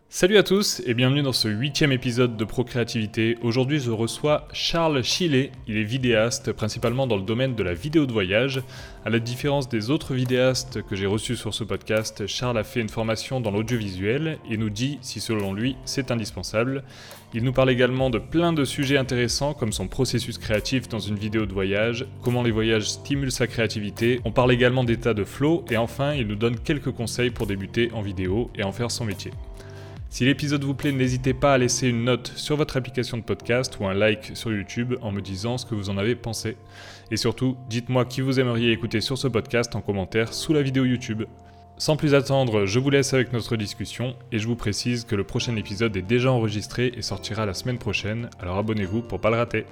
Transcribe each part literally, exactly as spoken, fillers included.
Salut à tous et bienvenue dans ce huitième épisode de Procréativité. Aujourd'hui je reçois Charles Chillet, il est vidéaste principalement dans le domaine de la vidéo de voyage. À la différence des autres vidéastes que j'ai reçus sur ce podcast, Charles a fait une formation dans l'audiovisuel et nous dit si selon lui c'est indispensable. Il nous parle également de plein de sujets intéressants comme son processus créatif dans une vidéo de voyage, comment les voyages stimulent sa créativité, on parle également d'état de flow et enfin il nous donne quelques conseils pour débuter en vidéo et en faire son métier. Si l'épisode vous plaît, n'hésitez pas à laisser une note sur votre application de podcast ou un like sur YouTube en me disant ce que vous en avez pensé. Et surtout, dites-moi qui vous aimeriez écouter sur ce podcast en commentaire sous la vidéo YouTube. Sans plus attendre, je vous laisse avec notre discussion et je vous précise que le prochain épisode est déjà enregistré et sortira la semaine prochaine, alors abonnez-vous pour pas le rater.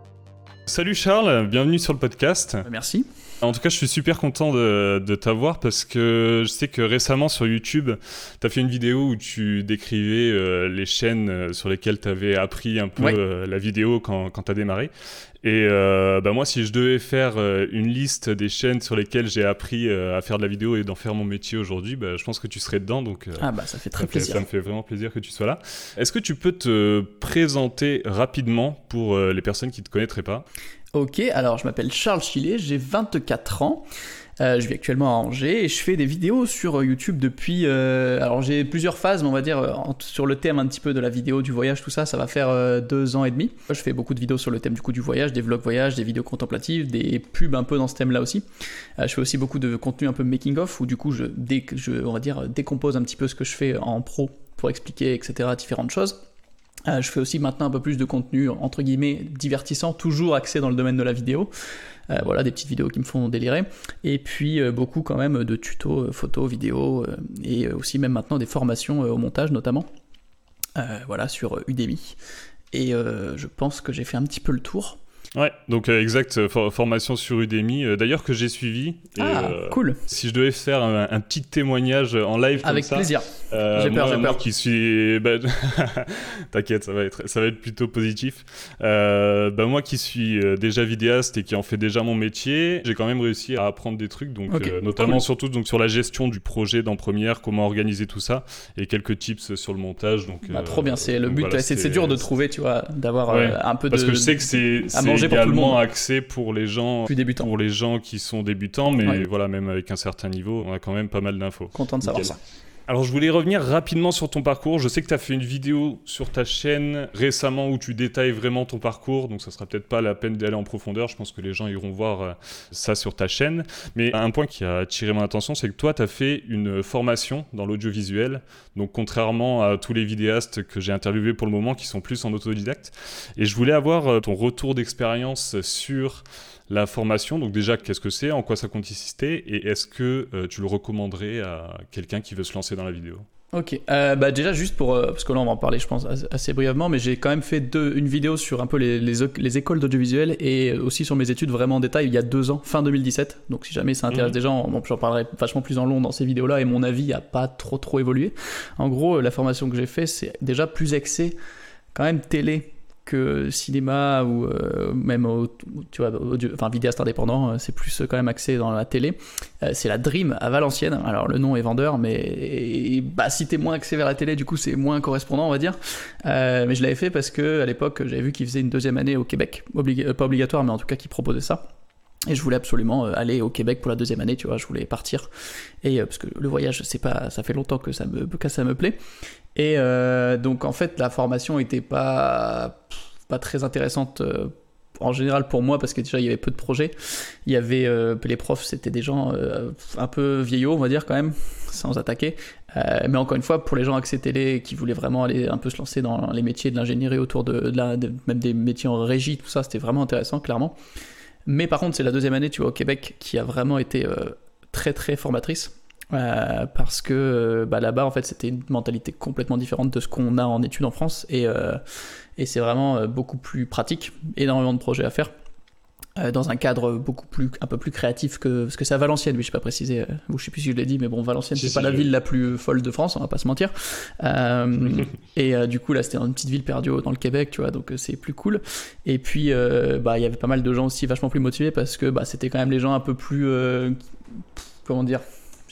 Salut Charles, bienvenue sur le podcast. Merci. En tout cas, je suis super content de, de t'avoir parce que je sais que récemment sur YouTube, tu as fait une vidéo où tu décrivais euh, les chaînes sur lesquelles tu avais appris un peu ouais. euh, la vidéo quand, quand tu as démarré. Et euh, bah moi, si je devais faire euh, une liste des chaînes sur lesquelles j'ai appris euh, à faire de la vidéo et d'en faire mon métier aujourd'hui, bah, je pense que tu serais dedans. Donc, euh, ah bah ça fait très ça plaisir. Fait, ça me fait vraiment plaisir que tu sois là. Est-ce que tu peux te présenter rapidement pour euh, les personnes qui ne te connaîtraient pas ? Ok, alors je m'appelle Charles Chillet, j'ai vingt-quatre ans. Euh, je vis actuellement à Angers et je fais des vidéos sur YouTube depuis... Euh, alors j'ai plusieurs phases, mais on va dire euh, sur le thème un petit peu de la vidéo, du voyage, tout ça, ça va faire euh, deux ans et demi. Je fais beaucoup de vidéos sur le thème du coup du voyage, des vlogs voyage, des vidéos contemplatives, des pubs un peu dans ce thème-là aussi. Euh, je fais aussi beaucoup de contenu un peu making-of où du coup je, dé, je on va dire, décompose un petit peu ce que je fais en pro pour expliquer, et cetera, différentes choses. Euh, je fais aussi maintenant un peu plus de contenu entre guillemets divertissant, toujours axé dans le domaine de la vidéo. Euh, voilà, des petites vidéos qui me font délirer. Et puis euh, beaucoup quand même de tutos, euh, photos, vidéos, euh, et aussi même maintenant des formations euh, au montage notamment. Euh, voilà, sur euh, Udemy. Et euh, je pense que j'ai fait un petit peu le tour. Ouais, donc euh, exact, for- formation sur Udemy, euh, d'ailleurs que j'ai suivi. Et, ah, euh, cool. Si je devais faire un, un petit témoignage en live comme avec ça. Avec plaisir. Euh, j'ai peur, moi, j'ai moi peur. qui suis, bah... t'inquiète, ça va être, ça va être plutôt positif. Euh, bah moi qui suis déjà vidéaste et qui en fait déjà mon métier, j'ai quand même réussi à apprendre des trucs, donc okay. euh, notamment cool. surtout donc sur la gestion du projet dans Premiere, comment organiser tout ça, et quelques tips sur le montage. Donc bah, euh, trop bien, c'est le but. Voilà, c'est, c'est, c'est dur de trouver, tu vois, d'avoir ouais, euh, un peu parce de. Parce que je sais que c'est, à c'est manger pour tout le monde. Axé pour les gens, plus débutants. pour les gens qui sont débutants, mais ouais. voilà, même avec un certain niveau, on a quand même pas mal d'infos. Content de savoir Nickel. ça. Alors je voulais revenir rapidement sur ton parcours. Je sais que tu as fait une vidéo sur ta chaîne récemment où tu détailles vraiment ton parcours, donc ça sera peut-être pas la peine d'aller en profondeur. Je pense que les gens iront voir ça sur ta chaîne. Mais un point qui a attiré mon attention, c'est que toi, tu as fait une formation dans l'audiovisuel. Donc contrairement à tous les vidéastes que j'ai interviewés pour le moment qui sont plus en autodidacte. Et je voulais avoir ton retour d'expérience sur la formation. Donc déjà, qu'est-ce que c'est, en quoi ça consistait, et est-ce que euh, tu le recommanderais à quelqu'un qui veut se lancer dans la vidéo ? Ok, euh, bah déjà juste pour, euh, parce que là on va en parler je pense assez brièvement, mais j'ai quand même fait deux, une vidéo sur un peu les, les, les écoles d'audiovisuel et aussi sur mes études vraiment en détail il y a deux ans, fin deux mille dix-sept, donc si jamais ça intéresse mmh. des gens, bon, j'en parlerai vachement plus en long dans ces vidéos là et mon avis n'a pas trop trop évolué. En gros, la formation que j'ai fait c'est déjà plus axé quand même télé que cinéma ou euh, même au, tu vois audio, enfin vidéaste indépendant, c'est plus quand même axé dans la télé. Euh, c'est la Dream à Valenciennes. Alors le nom est vendeur, mais et, bah si t'es moins axé vers la télé, du coup c'est moins correspondant on va dire. Euh, mais je l'avais fait parce que à l'époque j'avais vu qu'ils faisaient une deuxième année au Québec, Oblig- euh, pas obligatoire mais en tout cas qu'ils proposaient ça. Et je voulais absolument aller au Québec pour la deuxième année, tu vois, je voulais partir. Et euh, parce que le voyage, c'est pas, ça fait longtemps que ça me, que ça me plaît. Et euh, donc en fait, la formation était pas, pas très intéressante euh, en général pour moi parce que déjà il y avait peu de projets. Il y avait euh, les profs, c'était des gens euh, un peu vieillots, on va dire quand même, sans attaquer. Euh, mais encore une fois, pour les gens axés télé qui voulaient vraiment aller un peu se lancer dans les métiers de l'ingénierie autour de, de, la, de même des métiers en régie, tout ça, c'était vraiment intéressant, clairement. Mais par contre, c'est la deuxième année, tu vois, au Québec, qui a vraiment été euh, très très formatrice. Euh, parce que euh, bah, là-bas, en fait, c'était une mentalité complètement différente de ce qu'on a en études en France. Et, euh, et c'est vraiment euh, beaucoup plus pratique, énormément de projets à faire. Euh, dans un cadre beaucoup plus, un peu plus créatif que, parce que c'est à Valenciennes, oui, je sais pas préciser, euh, ou je sais plus si je l'ai dit, mais bon, Valenciennes, si, c'est si, pas si, la je... ville la plus folle de France, on va pas se mentir. Euh, et euh, du coup, là, c'était dans une petite ville perdue dans le Québec, tu vois, donc euh, c'est plus cool. Et puis, euh, bah, il y avait pas mal de gens aussi vachement plus motivés parce que, bah, c'était quand même les gens un peu plus, euh, comment dire,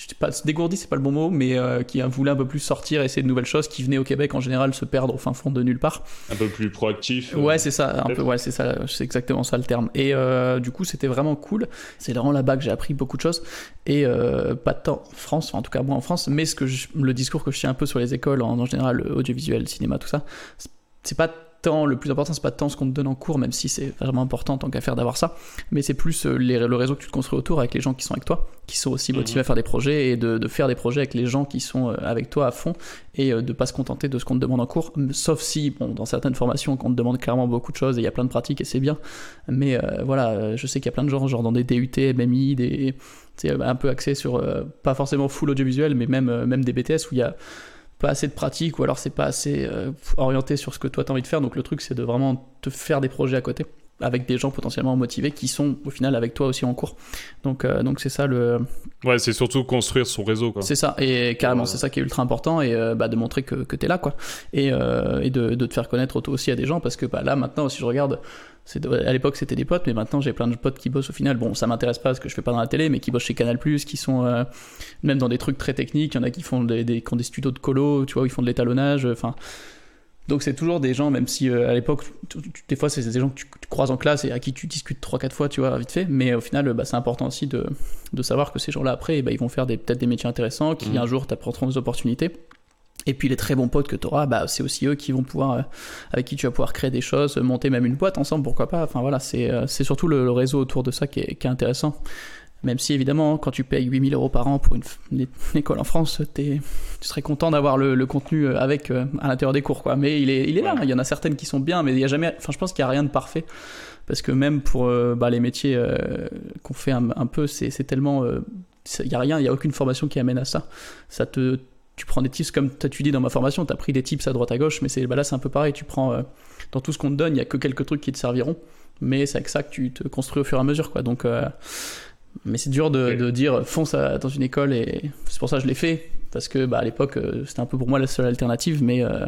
je sais pas, dégourdi c'est pas le bon mot, mais euh, qui voulait un peu plus sortir, essayer de nouvelles choses, qui venaient au Québec en général se perdre au fin fond de nulle part. Un peu plus proactif. Ouais, c'est ça, un peu, ouais, c'est ça, c'est exactement ça le terme. Et euh, du coup, c'était vraiment cool. C'est vraiment là-bas que j'ai appris beaucoup de choses. Et euh, pas tant en France, enfin, en tout cas moi en France, mais ce que je, le discours que je tiens un peu sur les écoles en, en général, audiovisuel, cinéma, tout ça, c'est pas tant, le plus important, c'est pas tant ce qu'on te donne en cours, même si c'est vraiment important en tant qu'affaire d'avoir ça, mais c'est plus les, le réseau que tu te construis autour avec les gens qui sont avec toi, qui sont aussi motivés mmh. à faire des projets et de, de faire des projets avec les gens qui sont avec toi à fond et de pas se contenter de ce qu'on te demande en cours, sauf si, bon, dans certaines formations, on te demande clairement beaucoup de choses et il y a plein de pratiques et c'est bien, mais euh, voilà, je sais qu'il y a plein de gens, genre dans des D U T, M M I, des, un peu axés sur, euh, pas forcément full audiovisuel, mais même, euh, même des B T S où il y a pas assez de pratique ou alors c'est pas assez euh, orienté sur ce que toi t'as envie de faire, donc le truc c'est de vraiment te faire des projets à côté avec des gens potentiellement motivés qui sont au final avec toi aussi en cours, donc, euh, donc c'est ça le... Ouais, c'est surtout construire son réseau quoi. C'est ça, et carrément ouais. C'est ça qui est ultra important et euh, bah, de montrer que, que t'es là quoi, et, euh, et de, de te faire connaître toi aussi à des gens, parce que bah, là maintenant si je regarde, c'est, à l'époque c'était des potes, mais maintenant j'ai plein de potes qui bossent au final, bon ça m'intéresse pas parce que je fais pas dans la télé, mais qui bossent chez Canal+, qui sont euh, même dans des trucs très techniques, il y en a qui font des, des, qui ont des studios de colo, tu vois, où ils font de l'étalonnage, enfin... Donc c'est toujours des gens, même si euh, à l'époque, tu, tu, des fois c'est des gens que tu, tu croises en classe et à qui tu discutes trois quatre fois, tu vois, vite fait, mais au final bah, c'est important aussi de, de savoir que ces gens-là après, bah, ils vont faire des, peut-être des métiers intéressants, qui mmh. un jour t'apporteront des opportunités. Et puis les très bons potes que tu auras, bah, c'est aussi eux qui vont pouvoir, euh, avec qui tu vas pouvoir créer des choses, monter même une boîte ensemble, pourquoi pas. Enfin voilà, c'est, euh, c'est surtout le, le réseau autour de ça qui est, qui est intéressant. Même si évidemment, quand tu payes huit mille euros par an pour une, une, une école en France, t'es, tu serais content d'avoir le, le contenu avec euh, à l'intérieur des cours, quoi. Mais il est, il est là. Il y en a certaines qui sont bien, mais il y a jamais. Enfin, je pense qu'il y a rien de parfait, parce que même pour euh, bah, les métiers euh, qu'on fait un, un peu, c'est, c'est tellement, euh, il y a rien, il y a aucune formation qui amène à ça. Ça te Tu prends des tips comme tu dis dans ma formation, tu as pris des tips à droite à gauche, mais c'est, bah là c'est un peu pareil, tu prends euh, dans tout ce qu'on te donne, il n'y a que quelques trucs qui te serviront, mais c'est avec ça que tu te construis au fur et à mesure, quoi. Donc, euh, mais c'est dur de, okay. de dire fonce à, dans une école, et c'est pour ça que je l'ai fait, parce que bah, à l'époque euh, c'était un peu pour moi la seule alternative, mais euh,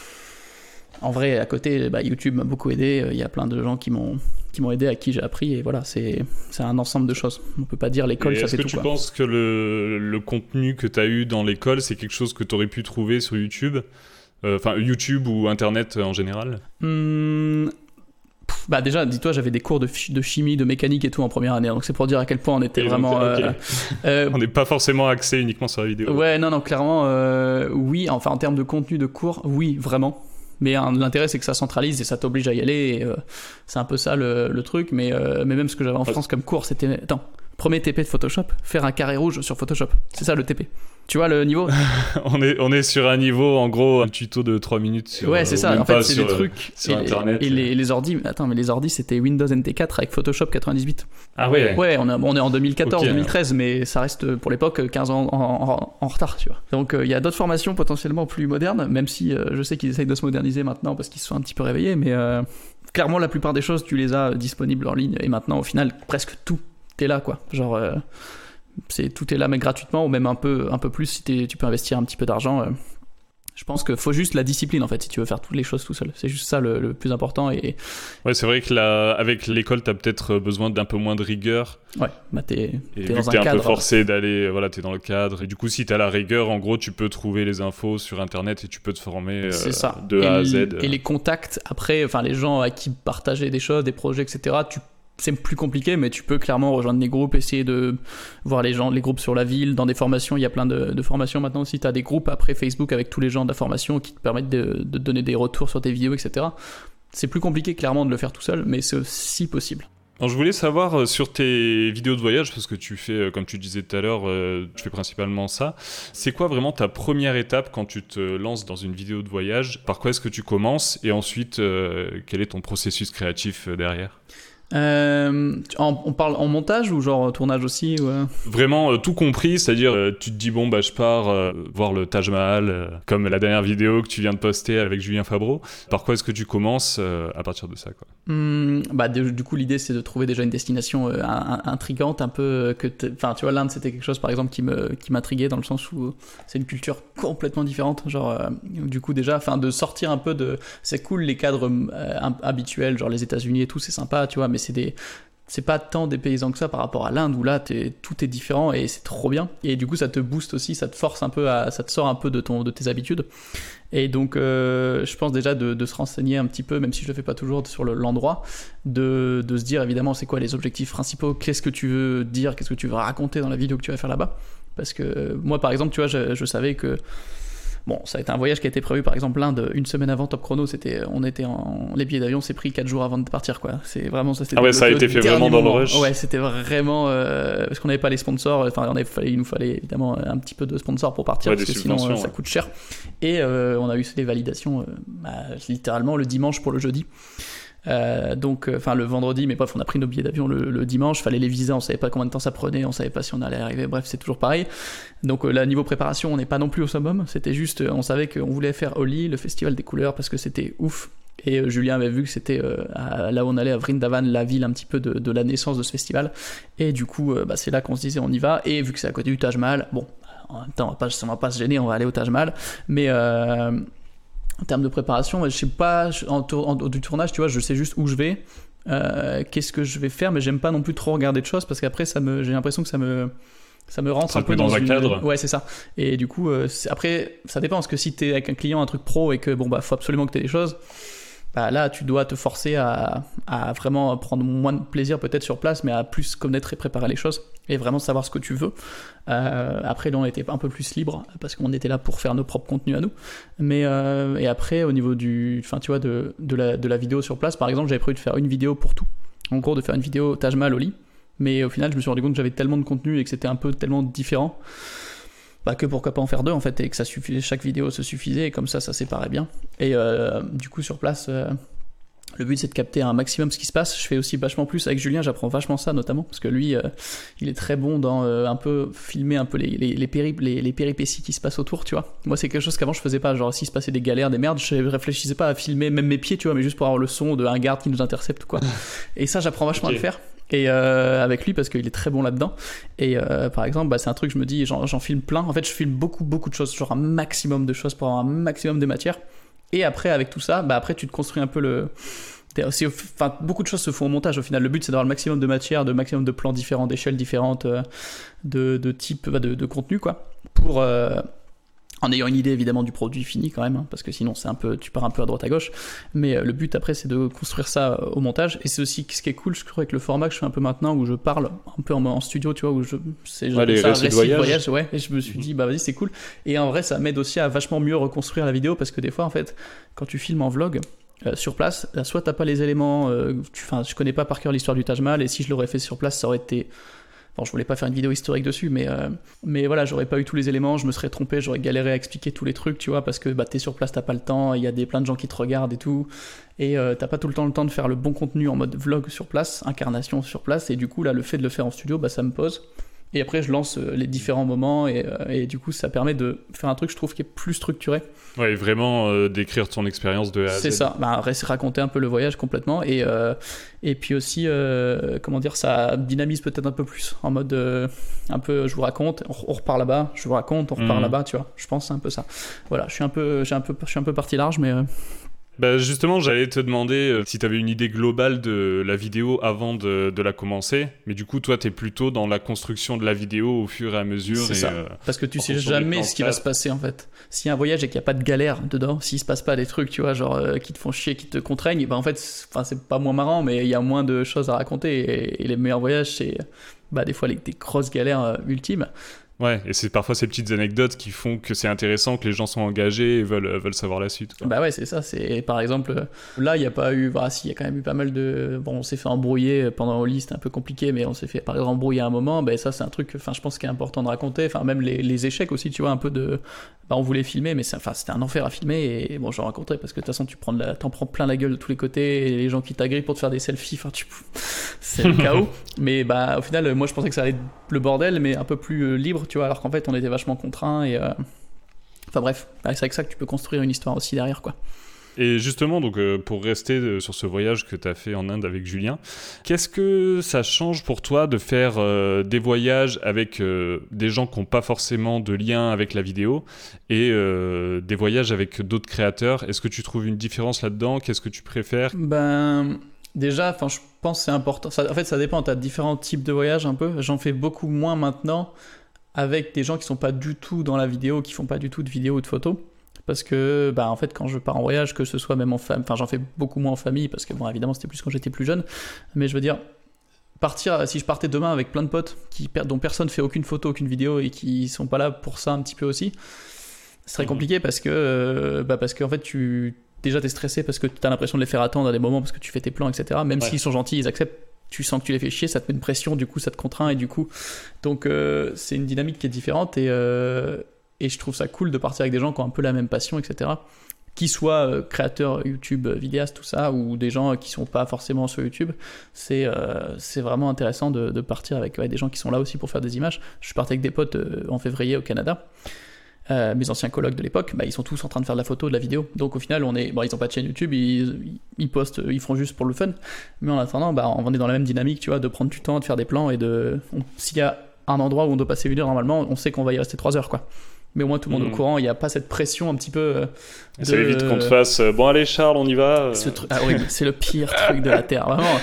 en vrai à côté bah, YouTube m'a beaucoup aidé, il y a plein de gens qui m'ont qui m'ont aidé, à qui j'ai appris, et voilà, c'est, c'est un ensemble de choses. On peut pas dire l'école, et ça c'est tout. Est-ce que tu quoi. penses que le, le contenu que tu as eu dans l'école, c'est quelque chose que tu aurais pu trouver sur YouTube, enfin euh, YouTube ou Internet en général? Hum, pff, bah déjà, dis-toi, j'avais des cours de, ch- de chimie, de mécanique et tout en première année, donc c'est pour dire à quel point on était et vraiment... Donc, okay. euh, euh, on n'est pas forcément axé uniquement sur la vidéo. Ouais, non, non, clairement, euh, oui, enfin en termes de contenu de cours, oui, vraiment. Mais hein, l'intérêt c'est que ça centralise et ça t'oblige à y aller, et, euh, c'est un peu ça le, le truc, mais, euh, mais même ce que j'avais en France comme cours, c'était... Attends, premier T P de Photoshop, faire un carré rouge sur Photoshop, c'est ça le T P. Tu vois le niveau? on, est, on est sur un niveau, en gros, un tuto de trois minutes sur... Ouais, c'est ça, en fait c'est sur, des trucs... Sur et, Internet. Et les, les ordis, attends, mais les ordis c'était Windows N T quatre avec Photoshop quatre-vingt-dix-huit. Ah ouais. Ouais, on, a, on est en deux mille quatorze, okay, deux mille treize, mais ça reste pour l'époque quinze ans en, en, en retard, tu vois. Donc il euh, y a d'autres formations potentiellement plus modernes, même si euh, je sais qu'ils essayent de se moderniser maintenant parce qu'ils se sont un petit peu réveillés, mais euh, clairement la plupart des choses tu les as disponibles en ligne, et maintenant au final presque tout est là, quoi. Genre... Euh, c'est, tout est là, mais gratuitement, ou même un peu, un peu plus si tu peux investir un petit peu d'argent. Euh, je pense qu'il faut juste la discipline, en fait, si tu veux faire toutes les choses tout seul. C'est juste ça le, le plus important. Et... Ouais, c'est vrai que la, avec l'école, tu as peut-être besoin d'un peu moins de rigueur. Ouais, bah t'es, t'es et dans vu que un t'es cadre. un peu forcé d'aller, voilà, t'es dans le cadre. Et du coup, si t'as la rigueur, en gros, tu peux trouver les infos sur Internet et tu peux te former euh, c'est ça. de et A à Z. Et les contacts, après, enfin, les gens à qui partager des choses, des projets, et cetera, tu c'est plus compliqué, mais tu peux clairement rejoindre des groupes, essayer de voir les gens, les groupes sur la ville, dans des formations. Il y a plein de, de formations maintenant aussi. Tu as des groupes après Facebook avec tous les gens de la formation qui te permettent de, de donner des retours sur tes vidéos, et cetera. C'est plus compliqué clairement de le faire tout seul, mais c'est aussi possible. Alors, je voulais savoir euh, sur tes vidéos de voyage, parce que tu fais, euh, comme tu disais tout à l'heure, euh, tu fais principalement ça. C'est quoi vraiment ta première étape quand tu te lances dans une vidéo de voyage? Par quoi est-ce que tu commences? Et ensuite, euh, quel est ton processus créatif euh, derrière? Euh, en, on parle en montage ou genre tournage aussi ou... Vraiment euh, tout compris, c'est-à-dire euh, tu te dis bon bah je pars euh, voir le Taj Mahal, euh, comme la dernière vidéo que tu viens de poster avec Julien Fabreau. Par quoi est-ce que tu commences euh, à partir de ça, quoi? Mmh, bah de, du coup l'idée c'est de trouver déjà une destination euh, un, un, intrigante, un peu que enfin tu vois, l'Inde c'était quelque chose par exemple qui me qui m'intriguait dans le sens où c'est une culture complètement différente, genre euh, du coup déjà enfin de sortir un peu de, c'est cool les cadres euh, habituels genre les États-Unis et tout, c'est sympa tu vois, mais c'est des c'est pas tant dépaysant que ça par rapport à l'Inde où là t'es, tout est différent et c'est trop bien. Et du coup, ça te booste aussi, ça te force un peu, à, ça te sort un peu de, ton, de tes habitudes. Et donc, euh, je pense déjà de, de se renseigner un petit peu, même si je le fais pas toujours sur le, l'endroit, de, de se dire évidemment c'est quoi les objectifs principaux, qu'est-ce que tu veux dire, qu'est-ce que tu veux raconter dans la vidéo que tu vas faire là-bas. Parce que euh, moi, par exemple, tu vois, je, je savais que bon, ça a été un voyage qui a été prévu, par exemple, l'Inde, une semaine avant Top Chrono, c'était, on était en, les billets d'avion, c'est pris quatre jours avant de partir, quoi. C'est vraiment ça. C'était ah ouais, le, ça a le été fait vraiment moment. dans le rush. Ouais, c'était vraiment euh, parce qu'on n'avait pas les sponsors. Enfin, on avait, il nous fallait évidemment un petit peu de sponsors pour partir, ouais, parce que sinon euh, ça coûte cher. Et euh, on a eu les validations, euh, bah, littéralement le dimanche pour le jeudi. Euh, donc, enfin euh, le vendredi, mais bref, on a pris nos billets d'avion le, le dimanche, fallait les visas, on savait pas combien de temps ça prenait, on savait pas si on allait arriver, bref, c'est toujours pareil. Donc euh, là, niveau préparation, on n'est pas non plus au summum, c'était juste, on savait qu'on voulait faire Holi, le festival des couleurs, parce que c'était ouf. Et euh, Julien avait vu que c'était euh, à, là où on allait à Vrindavan, la ville un petit peu de, de la naissance de ce festival. Et du coup, euh, bah, c'est là qu'on se disait on y va. Et vu que c'est à côté du Taj Mahal, bon, en même temps, on va pas, on va pas se gêner, on va aller au Taj Mahal. Mais euh, en termes de préparation, je sais pas, en, en, en, du tournage, tu vois, je sais juste où je vais, euh, qu'est-ce que je vais faire, mais j'aime pas non plus trop regarder de choses parce qu'après, ça me, j'ai l'impression que ça me, ça me rentre ça un peu dans, dans un une... cadre. Ouais, c'est ça. Et du coup, euh, après, ça dépend parce que si t'es avec un client, un truc pro et que bon bah faut absolument que t'aies des choses. Bah là, tu dois te forcer à, à vraiment prendre moins de plaisir peut-être sur place, mais à plus connaître et préparer les choses et vraiment savoir ce que tu veux. Euh, après, là, on était un peu plus libre parce qu'on était là pour faire nos propres contenus à nous. Mais euh, et après, au niveau du, enfin, tu vois, de, de la de la vidéo sur place, par exemple, j'avais prévu de faire une vidéo pour tout. En gros, de faire une vidéo Taj Mahal Holi. Mais au final, je me suis rendu compte que j'avais tellement de contenu et que c'était un peu tellement différent. Bah que pourquoi pas en faire deux en fait et que ça suffisait, chaque vidéo se suffisait et comme ça ça séparait bien et euh, du coup sur place euh, le but c'est de capter un maximum ce qui se passe. Je fais aussi vachement plus avec Julien, j'apprends vachement ça notamment parce que lui euh, il est très bon dans euh, un peu filmer un peu les, les, les, péri- les, les péripéties qui se passent autour, tu vois. Moi c'est quelque chose qu'avant je faisais pas, genre s'il se passait des galères, des merdes, je réfléchissais pas à filmer même mes pieds, tu vois, mais juste pour avoir le son d'un garde qui nous intercepte ou quoi. Et ça j'apprends vachement okay. à le faire. Et euh, avec lui parce qu'il est très bon là-dedans et euh, par exemple bah, c'est un truc je me dis j'en, j'en filme plein en fait je filme beaucoup beaucoup de choses genre un maximum de choses pour avoir un maximum de matière et après avec tout ça bah après tu te construis un peu le c'est, enfin beaucoup de choses se font au montage au final le but c'est d'avoir le maximum de matière de maximum de plans différents d'échelles différentes euh, de, de type bah, de, de contenu quoi pour euh, en ayant une idée évidemment du produit fini quand même hein, parce que sinon c'est un peu tu pars un peu à droite à gauche mais euh, le but après c'est de construire ça euh, au montage et c'est aussi ce qui est cool je crois avec le format que je fais un peu maintenant où je parle un peu en, en studio tu vois où je c'est ouais, les ça récits de voyage. voyage ouais et je me suis dit bah vas-y c'est cool et en vrai ça m'aide aussi à vachement mieux reconstruire la vidéo parce que des fois en fait quand tu filmes en vlog euh, sur place soit t'as pas les éléments euh, tu enfin je connais pas par cœur l'histoire du Taj Mahal et si je l'aurais fait sur place ça aurait été Bon, je voulais pas faire une vidéo historique dessus, mais, euh, mais voilà, j'aurais pas eu tous les éléments, je me serais trompé, j'aurais galéré à expliquer tous les trucs, tu vois, parce que bah, t'es sur place, t'as pas le temps, il y a des, plein de gens qui te regardent et tout, et euh, t'as pas tout le temps le temps de faire le bon contenu en mode vlog sur place, incarnation sur place, et du coup, là, le fait de le faire en studio, bah, ça me pose. Et après, je lance euh, les différents moments, et, euh, et du coup, ça permet de faire un truc, je trouve, qui est plus structuré. Ouais, vraiment euh, décrire ton expérience de A à Z. C'est ça, bah, raconter un peu le voyage complètement, et, euh, et puis aussi, euh, comment dire, ça dynamise peut-être un peu plus, en mode, euh, un peu, je vous raconte, on, on repart là-bas, je vous raconte, on repart mmh. là-bas, tu vois, je pense c'est un peu ça. Voilà, je suis un peu, j'ai un peu, je suis un peu parti large, mais... Euh... Bah justement, j'allais te demander euh, si tu avais une idée globale de la vidéo avant de, de la commencer, mais du coup, toi, tu es plutôt dans la construction de la vidéo au fur et à mesure. C'est et, ça, euh, parce que tu sais jamais ce qui va se passer en fait. S'il y a un voyage et qu'il n'y a pas de galère dedans, s'il se passe pas des trucs, tu vois, genre euh, qui te font chier, qui te contraignent, bah en fait, c'est, c'est pas moins marrant, mais il y a moins de choses à raconter, et, et les meilleurs voyages, c'est bah, des fois les, des grosses galères euh, ultimes. Ouais, et c'est parfois ces petites anecdotes qui font que c'est intéressant, que les gens sont engagés et veulent, veulent savoir la suite, quoi. Bah ouais, c'est ça. C'est, par exemple, là, il n'y a pas eu... Bah si, il y a quand même eu pas mal de... Bon, on s'est fait embrouiller pendant Holi, c'était un peu compliqué, mais on s'est fait, par exemple, embrouiller à un moment. Bah ça, c'est un truc, enfin, je pense qu'il est important de raconter. Enfin, même les, les échecs aussi, tu vois, un peu de... Bah on voulait filmer, mais c'est, enfin, c'était un enfer à filmer, et bon, j'en raconterai, parce que de toute façon, tu prends de la, t'en prends plein la gueule de tous les côtés, et les gens qui t'agrippent pour te faire des selfies, enfin, tu... c'est le chaos. Mais bah, au final, moi, je pensais que ça allait être le bordel, mais un peu plus libre, tu vois, alors qu'en fait, on était vachement contraints, et... Euh... Enfin bref, c'est avec ça que tu peux construire une histoire aussi derrière, quoi. Et justement, donc, euh, pour rester euh, sur ce voyage que tu as fait en Inde avec Julien, qu'est-ce que ça change pour toi de faire euh, des voyages avec euh, des gens qui n'ont pas forcément de lien avec la vidéo et euh, des voyages avec d'autres créateurs ? Est-ce que tu trouves une différence là-dedans ? Qu'est-ce que tu préfères ? Ben... Déjà, enfin, je pense que c'est important. Ça, en fait, ça dépend. Tu as différents types de voyages un peu. J'en fais beaucoup moins maintenant avec des gens qui sont pas du tout dans la vidéo, qui font pas du tout de vidéo ou de photos. Parce que, bah, en fait, quand je pars en voyage, que ce soit même en famille, enfin, j'en fais beaucoup moins en famille, parce que, bon, évidemment, c'était plus quand j'étais plus jeune. Mais je veux dire, partir, si je partais demain avec plein de potes qui, dont personne fait aucune photo, aucune vidéo et qui sont pas là pour ça un petit peu aussi, ce serait compliqué parce que, euh, bah, parce qu'en fait, tu, déjà, t'es stressé parce que t'as l'impression de les faire attendre à des moments parce que tu fais tes plans, et cetera. Même ouais. s'ils sont gentils, ils acceptent. Tu sens que tu les fais chier, ça te met une pression, du coup, ça te contraint et du coup, donc euh, c'est une dynamique qui est différente et euh, et je trouve ça cool de partir avec des gens qui ont un peu la même passion, et cetera. Qu'ils soient euh, créateurs YouTube, vidéastes, tout ça, ou des gens qui sont pas forcément sur YouTube, c'est euh, c'est vraiment intéressant de, de partir avec ouais, des gens qui sont là aussi pour faire des images. Je suis parti avec des potes euh, en février au Canada. Euh, mes anciens colocs de l'époque, bah, ils sont tous en train de faire de la photo, de la vidéo. Donc au final, on est, bon, ils ont pas de chaîne YouTube, ils, ils postent, ils font juste pour le fun. Mais en attendant, bah, on est dans la même dynamique, tu vois, de prendre du temps, de faire des plans et de, on, s'il y a un endroit où on doit passer une heure normalement, on sait qu'on va y rester trois heures, quoi. Mais au moins tout le monde mmh. est au courant, il n'y a pas cette pression un petit peu. Euh, de... Ça évite qu'on te fasse euh, bon, allez Charles, on y va. Ce tru... Ah oui, c'est le pire truc de la Terre, vraiment.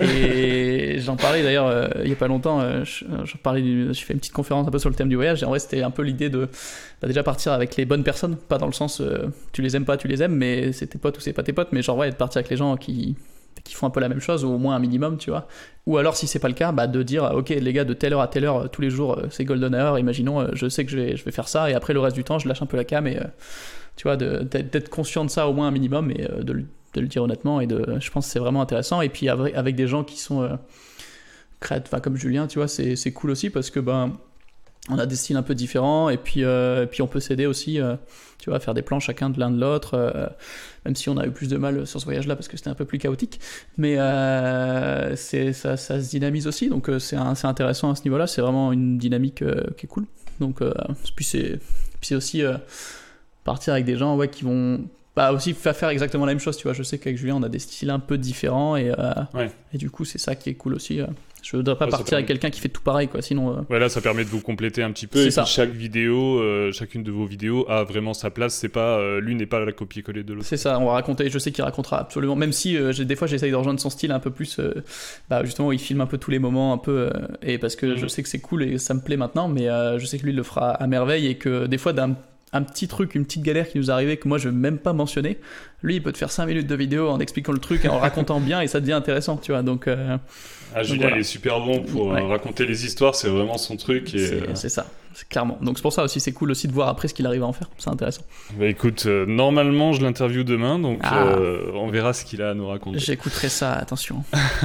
Et j'en parlais d'ailleurs euh, il n'y a pas longtemps, euh, j'en parlais du... j'ai fait une petite conférence un peu sur le thème du voyage, et en vrai c'était un peu l'idée de bah, déjà partir avec les bonnes personnes, pas dans le sens euh, tu les aimes pas, tu les aimes, mais c'est tes potes ou c'est pas tes potes, mais genre ouais, de partir avec les gens qui. qui font un peu la même chose, ou au moins un minimum, tu vois. Ou alors, si c'est pas le cas, bah, de dire, ok, les gars, de telle heure à telle heure, tous les jours, c'est golden hour, imaginons, je sais que je vais, je vais faire ça, et après, le reste du temps, je lâche un peu la cam, et, tu vois, de, d'être conscient de ça au moins un minimum, et de, de le dire honnêtement, et de, je pense que c'est vraiment intéressant. Et puis, avec, avec des gens qui sont euh, créatifs, enfin, comme Julien, tu vois, c'est, c'est cool aussi, parce que, ben, on a des styles un peu différents, et puis, euh, et puis on peut s'aider aussi, euh, tu vois, faire des plans chacun de l'un de l'autre, euh, même si on a eu plus de mal sur ce voyage-là parce que c'était un peu plus chaotique, mais euh, c'est, ça, ça se dynamise aussi, donc euh, c'est, un, c'est intéressant à ce niveau-là, c'est vraiment une dynamique euh, qui est cool. Donc, euh, puis, c'est, puis c'est aussi euh, partir avec des gens ouais, qui vont bah, aussi faire exactement la même chose, tu vois. Je sais qu'avec Julien, on a des styles un peu différents, et, euh, ouais. et du coup, c'est ça qui est cool aussi. Euh. Je ne voudrais pas ouais, partir avec quelqu'un qui fait tout pareil, quoi. Sinon. Euh... Ouais, là, ça permet de vous compléter un petit peu. C'est et ça. Chaque vidéo, euh, chacune de vos vidéos a vraiment sa place. C'est pas euh, l'une n'est pas la copier-coller de l'autre. C'est ça. On va raconter. Je sais qu'il racontera absolument. Même si euh, j'ai, des fois, j'essaye de rejoindre son style un peu plus. Euh, bah, justement, il filme un peu tous les moments, un peu. Euh, et parce que mmh. je sais que c'est cool et ça me plaît maintenant. Mais euh, je sais que lui, il le fera à merveille et que des fois, d'un un petit truc, une petite galère qui nous est arrivée que moi je vais même pas mentionner, lui il peut te faire cinq minutes de vidéo en expliquant le truc et en racontant bien, et ça devient intéressant, tu vois. Donc euh, ah, Julien voilà. Il est super bon pour ouais. raconter les histoires, c'est vraiment son truc et c'est, euh... c'est ça, c'est clairement. Donc c'est pour ça aussi, c'est cool aussi de voir après ce qu'il arrive à en faire, c'est intéressant. Bah écoute, euh, normalement je l'interview demain, donc ah. euh, on verra ce qu'il a à nous raconter. J'écouterai ça, attention.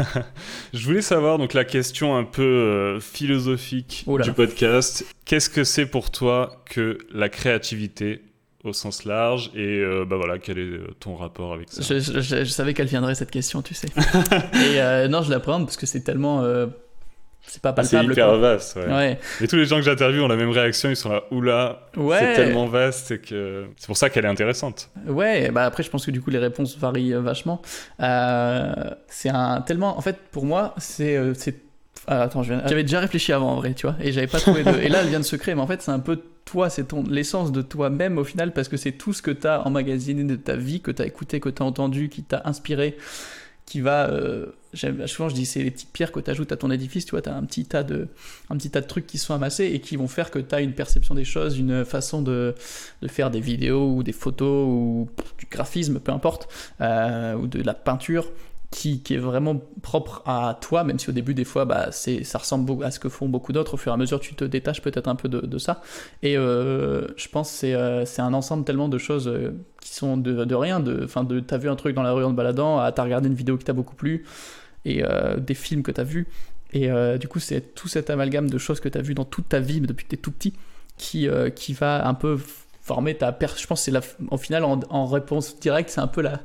Je voulais savoir, donc la question un peu euh, philosophique oh du podcast, qu'est-ce que c'est pour toi que la créativité au sens large, et euh, bah voilà, quel est ton rapport avec ça? je, je, je savais qu'elle viendrait cette question, tu sais. Et euh, non, je l'appréhende parce que c'est tellement euh, c'est pas palpable. C'est hyper quoi. vaste, ouais. ouais. Et tous les gens que j'interviewe ont la même réaction, ils sont là, oula, ouais. c'est tellement vaste, que c'est pour ça qu'elle est intéressante. Ouais, bah après je pense que du coup les réponses varient vachement. Euh, c'est un tellement, en fait pour moi c'est euh, c'est ah, attends, je viens... j'avais déjà réfléchi avant en vrai, tu vois, et j'avais pas trouvé de... et là elle vient de se créer, mais en fait c'est un peu toi, c'est ton l'essence de toi-même au final, parce que c'est tout ce que t'as emmagasiné de ta vie, que t'as écouté, que t'as entendu, qui t'a inspiré, qui va euh... souvent je dis c'est les petites pierres que t'ajoutes à ton édifice, tu vois, t'as un petit tas de un petit tas de trucs qui sont amassés et qui vont faire que t'as une perception des choses, une façon de de faire des vidéos ou des photos ou du graphisme, peu importe, euh, ou de la peinture. Qui, qui est vraiment propre à toi, même si au début des fois bah, c'est, ça ressemble beaucoup à ce que font beaucoup d'autres. Au fur et à mesure tu te détaches peut-être un peu de, de ça, et euh, je pense que c'est, euh, c'est un ensemble tellement de choses euh, qui sont de, de rien, de, de, t'as vu un truc dans la rue en te baladant, à t'as regardé une vidéo qui t'a beaucoup plu, et euh, des films que t'as vus, et euh, du coup c'est tout cet amalgame de choses que t'as vu dans toute ta vie depuis que t'es tout petit qui, euh, qui va un peu former ta per- je pense que c'est la, au final en, en réponse directe c'est un peu la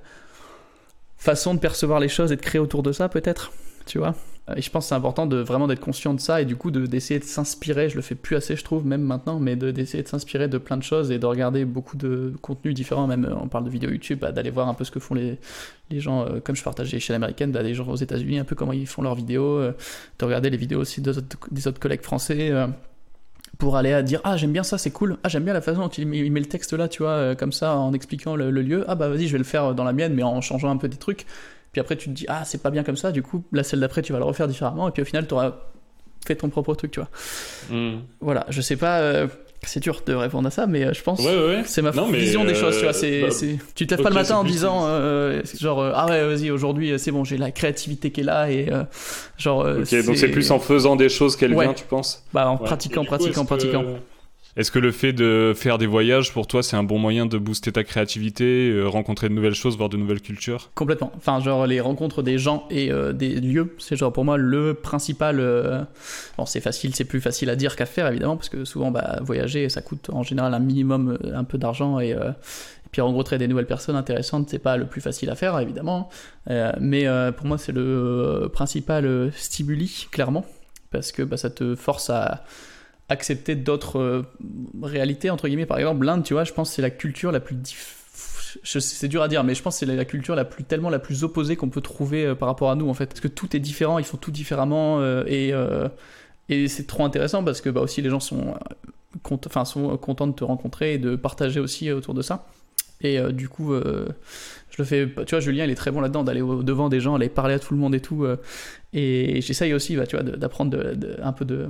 façon de percevoir les choses et de créer autour de ça peut-être, tu vois. Et je pense que c'est important de vraiment d'être conscient de ça et du coup de, d'essayer de s'inspirer, je le fais plus assez je trouve même maintenant, mais de, d'essayer de s'inspirer de plein de choses et de regarder beaucoup de contenus différents, même on parle de vidéos YouTube, bah, d'aller voir un peu ce que font les, les gens, euh, comme je partage les chaînes américaines, bah, les gens aux États-Unis un peu comment ils font leurs vidéos, euh, de regarder les vidéos aussi des autres, des autres collègues français, euh, pour aller à dire ah j'aime bien ça, c'est cool, ah j'aime bien la façon dont il met, il met le texte là, tu vois, euh, comme ça en expliquant le, le lieu, ah bah vas-y je vais le faire dans la mienne mais en changeant un peu des trucs, puis après tu te dis ah c'est pas bien comme ça, du coup la celle d'après tu vas le refaire différemment et puis au final tu auras fait ton propre truc, tu vois. Mm. Voilà, je sais pas, euh, c'est dur de répondre à ça, mais euh, je pense ouais, ouais. c'est ma non, vision mais, des choses, tu vois. C'est, bah, c'est... Tu te lèves okay, pas le matin en plus, disant euh, genre euh, ah ouais vas-y aujourd'hui c'est bon j'ai la créativité qui est là et euh, genre. Euh, ok, c'est... donc c'est plus en faisant des choses qu'elle ouais. vient, tu penses? Bah en ouais. pratiquant, coup, pratiquant, pratiquant. Que... Est-ce que le fait de faire des voyages, pour toi, c'est un bon moyen de booster ta créativité, euh, rencontrer de nouvelles choses, voir de nouvelles cultures? Complètement. Enfin, genre les rencontres des gens et euh, des lieux, c'est genre pour moi le principal... Euh... Bon, c'est facile, c'est plus facile à dire qu'à faire, évidemment, parce que souvent, bah, voyager, ça coûte en général un minimum, un peu d'argent, et, euh... et puis rencontrer des nouvelles personnes intéressantes, c'est pas le plus facile à faire, évidemment. Euh, mais euh, pour moi, c'est le euh, principal euh, stimuli, clairement, parce que bah, ça te force à... accepter d'autres euh, réalités, entre guillemets. Par exemple, l'Inde, tu vois, je pense que c'est la culture la plus diff... je sais, c'est dur à dire, mais je pense que c'est la culture la plus, tellement la plus opposée qu'on peut trouver euh, par rapport à nous, en fait. Parce que tout est différent, ils font tout différemment, euh, et, euh, et c'est trop intéressant parce que bah, aussi les gens sont, euh, cont... enfin, sont contents de te rencontrer et de partager aussi autour de ça. Et euh, du coup, euh, je le fais, tu vois, Julien, il est très bon là-dedans, d'aller au devant des gens, aller parler à tout le monde et tout. Euh, et j'essaye aussi, bah, tu vois, d'apprendre de, de, un peu de...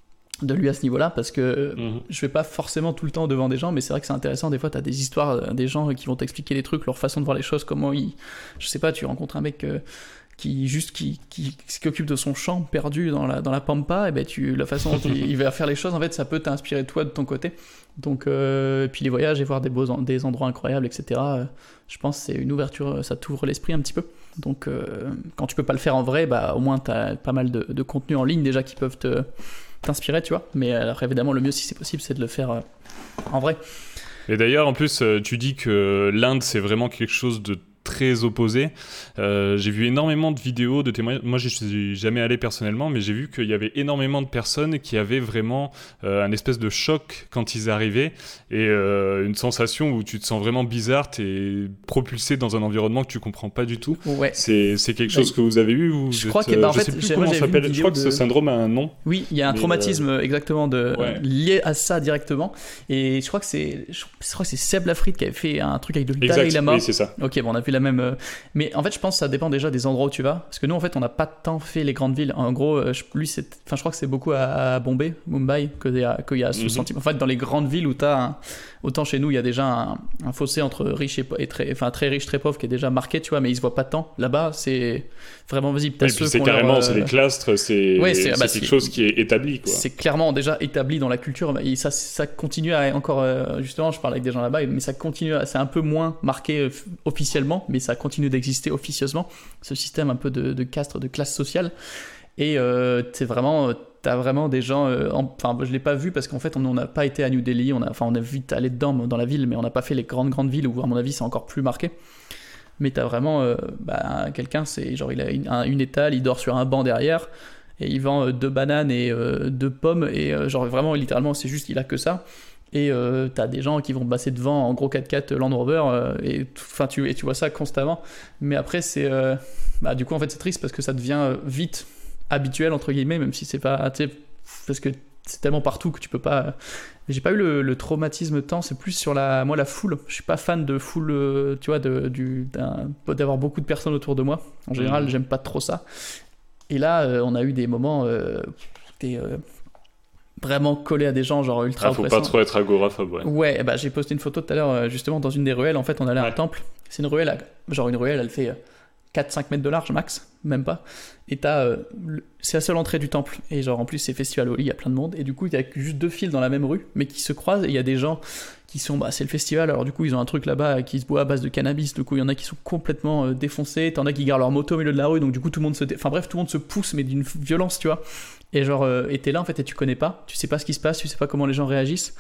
de lui à ce niveau-là, parce que mmh. je vais pas forcément tout le temps devant des gens, mais c'est vrai que c'est intéressant, des fois t'as des histoires, des gens qui vont t'expliquer les trucs, leur façon de voir les choses, comment ils... Je sais pas, tu rencontres un mec euh, qui juste qui, qui, qui s'occupe de son champ perdu dans la, dans la pampa, et ben tu, la façon dont il, il va faire les choses, en fait, ça peut t'inspirer toi de ton côté. Donc, euh, et puis les voyages et voir des, beaux, des endroits incroyables, et cetera, euh, je pense que c'est une ouverture, ça t'ouvre l'esprit un petit peu. Donc, euh, quand tu peux pas le faire en vrai, bah, au moins t'as pas mal de, de contenus en ligne déjà qui peuvent te... t'inspirer, tu vois, mais alors évidemment le mieux si c'est possible c'est de le faire euh, en vrai. Et d'ailleurs en plus tu dis que l'Inde c'est vraiment quelque chose de très opposé. Euh, j'ai vu énormément de vidéos, de témoignages. Moi, je suis jamais allé personnellement, mais j'ai vu qu'il y avait énormément de personnes qui avaient vraiment euh, un espèce de choc quand ils arrivaient et euh, une sensation où tu te sens vraiment bizarre, t'es propulsé dans un environnement que tu comprends pas du tout. Ouais. C'est, c'est quelque chose ouais. que vous avez eu ou Je crois que, bah, en je fait, sais plus j'ai, comment moi, ça s'appelle. Je crois de... que ce syndrome a un nom. Oui, il y a un traumatisme euh... exactement de ouais. lié à ça directement. Et je crois que c'est, je crois que c'est Seb Lafrite qui avait fait un truc avec le Dalai Lama. Oui, c'est ça. Ok, bon, on a vu la même. Mais en fait, je pense que ça dépend déjà des endroits où tu vas. Parce que nous, en fait, on n'a pas tant fait les grandes villes. En gros, lui, c'est... Enfin, je crois que c'est beaucoup à Bombay, Mumbai, qu'il y a, qu'il y a ce mm-hmm. sentiment. En fait, dans les grandes villes où tu as. Un... Autant chez nous, il y a déjà un, un fossé entre riches et, et très. Enfin, très riche, très pauvre qui est déjà marqué, tu vois, mais ils se voient pas tant. Là-bas, c'est vraiment visible. Oui, puis c'est carrément, leur... c'est des clastres, c'est, ouais, c'est, c'est bah, quelque c'est... chose qui est établi, quoi. C'est clairement déjà établi dans la culture. Et ça, ça continue à encore. Justement, je parle avec des gens là-bas, mais ça continue à. C'est un peu moins marqué officiellement, mais ça continue d'exister officieusement, ce système un peu de, de caste, de classe sociale. Et euh, c'est vraiment, t'as vraiment des gens, euh, en, enfin je l'ai pas vu parce qu'en fait on n'a pas été à New Delhi, on a, enfin on a vite allé dedans dans la ville, mais on n'a pas fait les grandes grandes villes où à mon avis c'est encore plus marqué. Mais t'as vraiment, euh, bah, quelqu'un, c'est genre il a une, un, une étale, il dort sur un banc derrière et il vend euh, deux bananes et euh, deux pommes et euh, genre vraiment littéralement c'est juste il a que ça. Et euh, t'as des gens qui vont passer devant en gros quatre-quatre Land Rover euh, et, enfin, tu, et tu vois ça constamment. Mais après, c'est, euh, bah, du coup, en fait, c'est triste parce que ça devient vite habituel, entre guillemets, même si c'est pas. Parce que c'est tellement partout que tu peux pas. J'ai pas eu le, le traumatisme tant, c'est plus sur la, moi, la foule. Je suis pas fan de foule, tu vois, de, du, d'un, d'avoir beaucoup de personnes autour de moi. En général, mmh. j'aime pas trop ça. Et là, euh, on a eu des moments. Euh, des, euh, vraiment collé à des gens genre ultra ah, faut oppressants. Pas trop être agoraphobe, ouais. Ouais, bah, j'ai posté une photo tout à l'heure justement dans une des ruelles, en fait on allait à ouais. un temple, c'est une ruelle, genre une ruelle elle fait quatre cinq mètres de large max, même pas, et t'as, euh, le... c'est la seule entrée du temple, et genre en plus c'est festival Holi, il y a plein de monde, et du coup il y a juste deux files dans la même rue, mais qui se croisent, et il y a des gens qui sont, bah c'est le festival, alors du coup ils ont un truc là-bas qui se boit à base de cannabis, du coup il y en a qui sont complètement euh, défoncés, t'en as qui gardent leur moto au milieu de la rue, donc du coup tout le monde se, dé... enfin bref tout le monde se pousse, mais d'une violence, tu vois. Et genre, euh, et t'es là en fait et tu connais pas, tu sais pas ce qui se passe, tu sais pas comment les gens réagissent.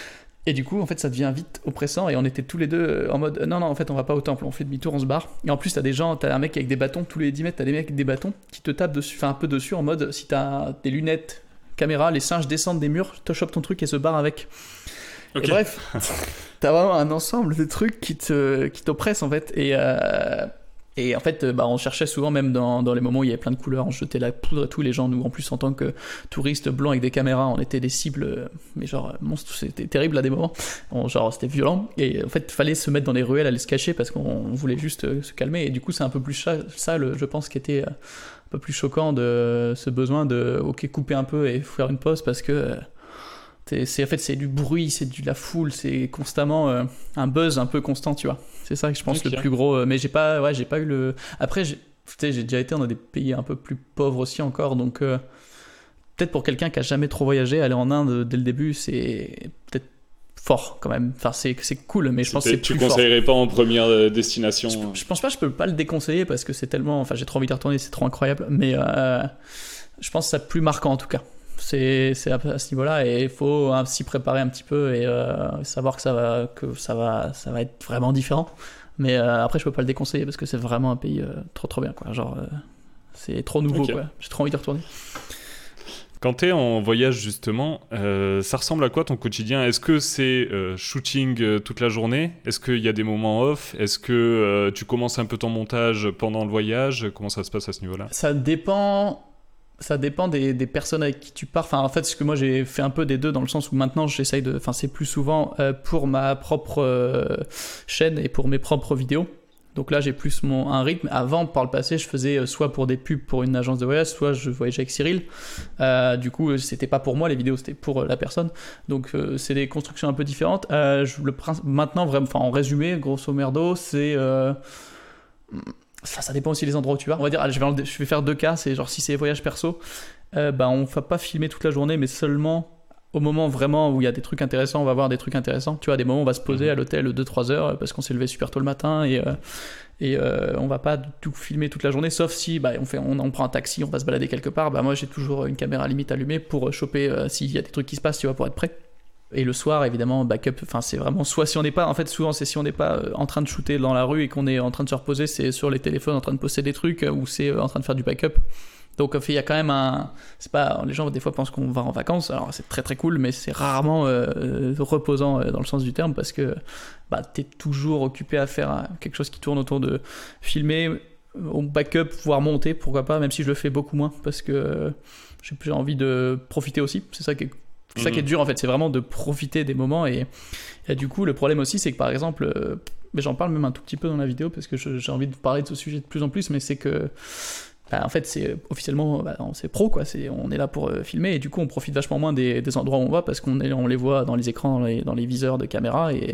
Et du coup, en fait, ça devient vite oppressant et on était tous les deux en mode non, non, en fait, on va pas au temple, on fait demi-tour, on se barre. Et en plus, t'as des gens, t'as un mec avec des bâtons, tous les dix mètres, t'as des mecs avec des bâtons qui te tapent dessus, enfin un peu dessus en mode si t'as des lunettes, caméra, les singes descendent des murs, te chopent ton truc et se barrent avec. Okay. Et bref, t'as vraiment un ensemble de trucs qui, te, qui t'oppressent en fait. Et. Euh... Et en fait, bah, on cherchait souvent, même dans, dans les moments où il y avait plein de couleurs, on jetait la poudre et tout. Les gens, nous, en plus, en tant que touristes blancs avec des caméras, on était des cibles, mais genre, monstres, c'était terrible à des moments. On, genre, c'était violent. Et en fait, il fallait se mettre dans les ruelles, aller se cacher parce qu'on voulait juste euh, se calmer. Et du coup, c'est un peu plus ça, ça le, je pense, qui était un peu plus choquant de ce besoin de, ok, couper un peu et faire une pause parce que. Euh, C'est, en fait, c'est du bruit, c'est de la foule, c'est constamment euh, un buzz un peu constant, tu vois. C'est ça que je pense okay. le plus gros. Euh, mais j'ai pas, ouais, j'ai pas eu le. Après, j'ai, j'ai déjà été dans des pays un peu plus pauvres aussi encore, donc euh, peut-être pour quelqu'un qui a jamais trop voyagé, aller en Inde dès le début, c'est peut-être fort quand même. Enfin, c'est, c'est cool, mais je pense que c'est plus fort. Tu conseillerais pas en première destination. Je, je pense pas, je peux pas le déconseiller parce que c'est tellement. Enfin, j'ai trop envie de retourner, c'est trop incroyable. Mais euh, je pense que c'est plus marquant en tout cas. C'est, c'est à ce niveau-là et il faut hein, s'y préparer un petit peu et euh, savoir que ça va que ça va ça va être vraiment différent. Mais euh, après je peux pas le déconseiller parce que c'est vraiment un pays euh, trop trop bien quoi. Genre euh, c'est trop nouveau okay. quoi. J'ai trop envie de retourner. Quand tu es en voyage justement, euh, ça ressemble à quoi ton quotidien ? Est-ce que c'est euh, shooting euh, toute la journée ? Est-ce qu'il y a des moments off ? Est-ce que euh, tu commences un peu ton montage pendant le voyage ? Comment ça se passe à ce niveau-là ? Ça dépend. Ça dépend des, des personnes avec qui tu pars. Enfin, en fait, ce que moi j'ai fait un peu des deux dans le sens où maintenant j'essaye de. Enfin, c'est plus souvent euh, pour ma propre euh, chaîne et pour mes propres vidéos. Donc là, j'ai plus mon un rythme. Avant, par le passé, je faisais euh, soit pour des pubs pour une agence de voyage, soit je voyageais avec Cyril. Euh, du coup, c'était pas pour moi les vidéos, c'était pour euh, la personne. Donc euh, c'est des constructions un peu différentes. Euh, je, le prince, maintenant, vraiment, enfin en résumé, grosso merdo, c'est euh, Ça, ça dépend aussi des endroits où tu vas. On va dire, allez, je, vais, je vais faire deux cas. C'est genre si c'est voyage perso, euh, bah, on ne va pas filmer toute la journée, mais seulement au moment vraiment où il y a des trucs intéressants, on va voir des trucs intéressants. Tu vois, des moments où on va se poser à l'hôtel deux trois heures parce qu'on s'est levé super tôt le matin et, euh, et euh, on ne va pas tout filmer toute la journée, sauf si bah, on, fait, on, on prend un taxi, on va se balader quelque part. Bah, moi, j'ai toujours une caméra limite allumée pour choper euh, s'il y a des trucs qui se passent, tu vois, pour être prêt. Et le soir, évidemment, backup, enfin, c'est vraiment soit si on n'est pas, en fait, souvent, c'est si on n'est pas en train de shooter dans la rue et qu'on est en train de se reposer, c'est sur les téléphones en train de poster des trucs ou c'est en train de faire du backup. Donc, il y a quand même un. C'est pas, les gens, des fois, pensent qu'on va en vacances, alors c'est très très cool, mais c'est rarement euh, reposant euh, dans le sens du terme parce que bah, t'es toujours occupé à faire euh, quelque chose qui tourne autour de filmer, au backup, voire monter, pourquoi pas, même si je le fais beaucoup moins parce que euh, j'ai plus envie de profiter aussi. C'est ça qui est. C'est ça qui est dur en fait, c'est vraiment de profiter des moments et, et du coup le problème aussi c'est que par exemple, euh, mais j'en parle même un tout petit peu dans la vidéo parce que je, j'ai envie de parler de ce sujet de plus en plus, mais c'est que bah, en fait c'est officiellement bah, c'est pro quoi, c'est, on est là pour euh, filmer et du coup on profite vachement moins des, des endroits où on va parce qu'on est, on les voit dans les écrans, dans les, dans les viseurs de caméra et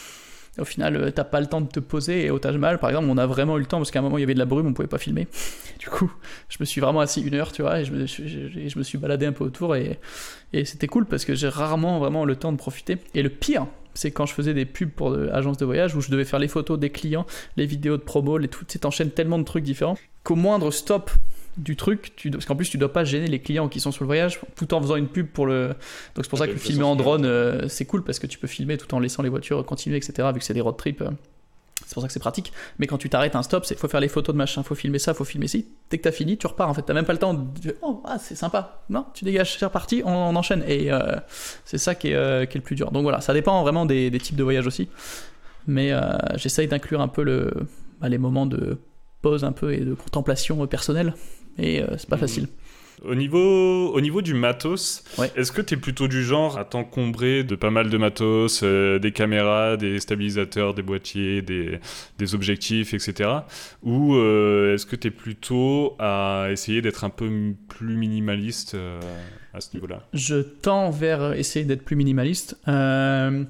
au final, t'as pas le temps de te poser et au Taj Mahal, par exemple, on a vraiment eu le temps parce qu'à un moment il y avait de la brume, on pouvait pas filmer. Du coup, je me suis vraiment assis une heure, tu vois, et je me, je, je, je me suis baladé un peu autour et, et c'était cool parce que j'ai rarement vraiment le temps de profiter. Et le pire, c'est quand je faisais des pubs pour l'agence de voyage où je devais faire les photos des clients, les vidéos de promo, les tout, t'enchaînes tellement de trucs différents qu'au moindre stop du truc, tu, parce qu'en plus tu dois pas gêner les clients qui sont sur le voyage tout en faisant une pub pour le. Donc c'est pour ça que le filmer en drone euh, c'est cool parce que tu peux filmer tout en laissant les voitures continuer, et cetera. Vu que c'est des road trips, euh, c'est pour ça que c'est pratique. Mais quand tu t'arrêtes un stop, c'est faut faire les photos de machin, faut filmer ça, faut filmer ci. Dès que t'as fini, tu repars en fait. T'as même pas le temps de. Oh, ah, c'est sympa. Non, tu dégages, c'est reparti, on, on enchaîne. Et euh, c'est ça qui est, euh, qui est le plus dur. Donc voilà, ça dépend vraiment des, des types de voyages aussi. Mais euh, j'essaye d'inclure un peu le, bah, les moments de pause un peu et de contemplation personnelle. Et euh, c'est pas mmh. facile. Au niveau, au niveau du matos, ouais. Est-ce que tu es plutôt du genre à t'encombrer de pas mal de matos, euh, des caméras, des stabilisateurs, des boîtiers, des, des objectifs, et cetera. Ou euh, est-ce que tu es plutôt à essayer d'être un peu plus minimaliste euh, à ce niveau-là ? Je tends vers essayer d'être plus minimaliste. Euh...